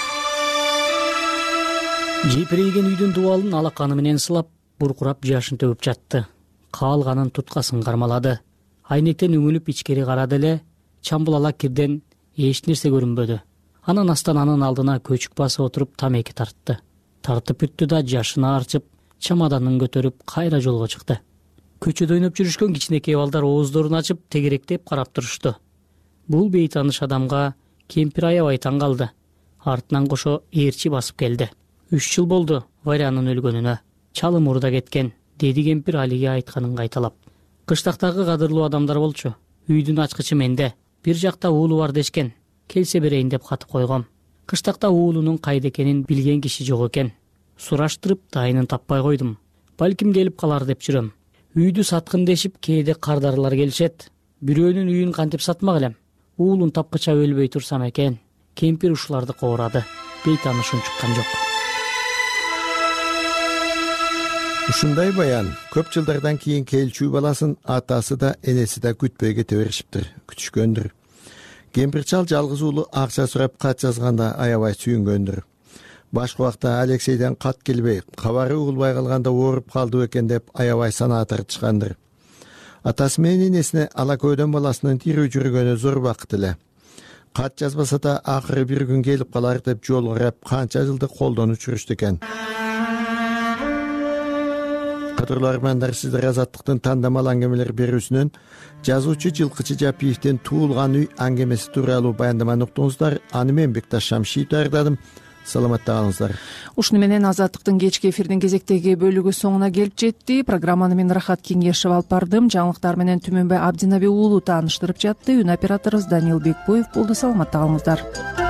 [SPEAKER 18] Жепирейген үйдүн дубалын алаканы менен сылап, буркурап жашын төгүп жатты. Каалганын туткасын кармалады. Айнектен үңүлүп ичкери карады эле, чамбулала кирден эч нерсе көрүнбөдү. Анан астананын алдына көчүк басып отуруп тамеки тартты. Тартып бүттү да жашына арчып, чамаданын көтөрүп кайра жолго чыкты. Көчөдө ойноп жүрүшкөн кичинекей балдар ооздорун ачып, тегеректеп карап турушту. Бул бейтаныш адамга Кемпир аябай таң калды. Артынан кошо ээрчи басып келди. Үч жыл болду Варянын өлгөнүнө. Чалы мурда кеткен, деди кемпир Алиге айтканын кайталап. Кыштактагы кадырлуу адамдар болчу. Үйдүн ачкычы менде. Бир жакта уулу бар дешкен. Келсе берейин деп кат койгом. Кыштакта уулунун кайда экенин билген киши жок экен. Сураштырып дайынын таппай койдум. Балким келип калар деп жүрөм. Үйдү саткын дешип кээде кардарлар келишет. Бирөөнүн үйүн кантип сатмак элем? Уулун тапкыча өлбөй турсам экен. Кемпир ушуларды коорады. Бейтаанышым чыккан жок.
[SPEAKER 6] Ушундай баян көп жылдардан кийин келчүү баласын атасы да энеси да күтпөй кете беришиптир, күтүшкөндүр. Кемпир чал жалгыз уулу акча сурап кат жазганда аябай сүйүнгөндүр. Башка убакта Алексейден кат келбей, кабары угулбай калганда ооруп калды экен деп аябай санаа тартышкандыр. Атасы менен энесине ала көйдөн баласынын тирүү жүргөнү зор бакыт эле. Кат жазбаса да акыры бир күн келип калар деп жол карап канча жылдык колдон учурушты экен. Кадырлуу армандар, сиздер Азаттыктын тандамал аңгемелер берүүсүнөн жазуучу Жылкычы Жапиевдин Туулган үй аңгемеси тууралуу баяндаманы уктуңуздар. Аны мен Бекташ Шамшиев даярдадым. Саламатта калыңыздар.
[SPEAKER 2] Ушуну менен Азаттыктын кечки эфирдин кезектеги бөлүгү соңуна келип жетти. Программаны мен Рахат Кеңешев алып бардым. Жаңылыктар менен Түмөнбай Абдинаби уулу тааныштырып жатты. Үн операторубуз Даниил Бекбоев болду. Саламатта калыңыздар.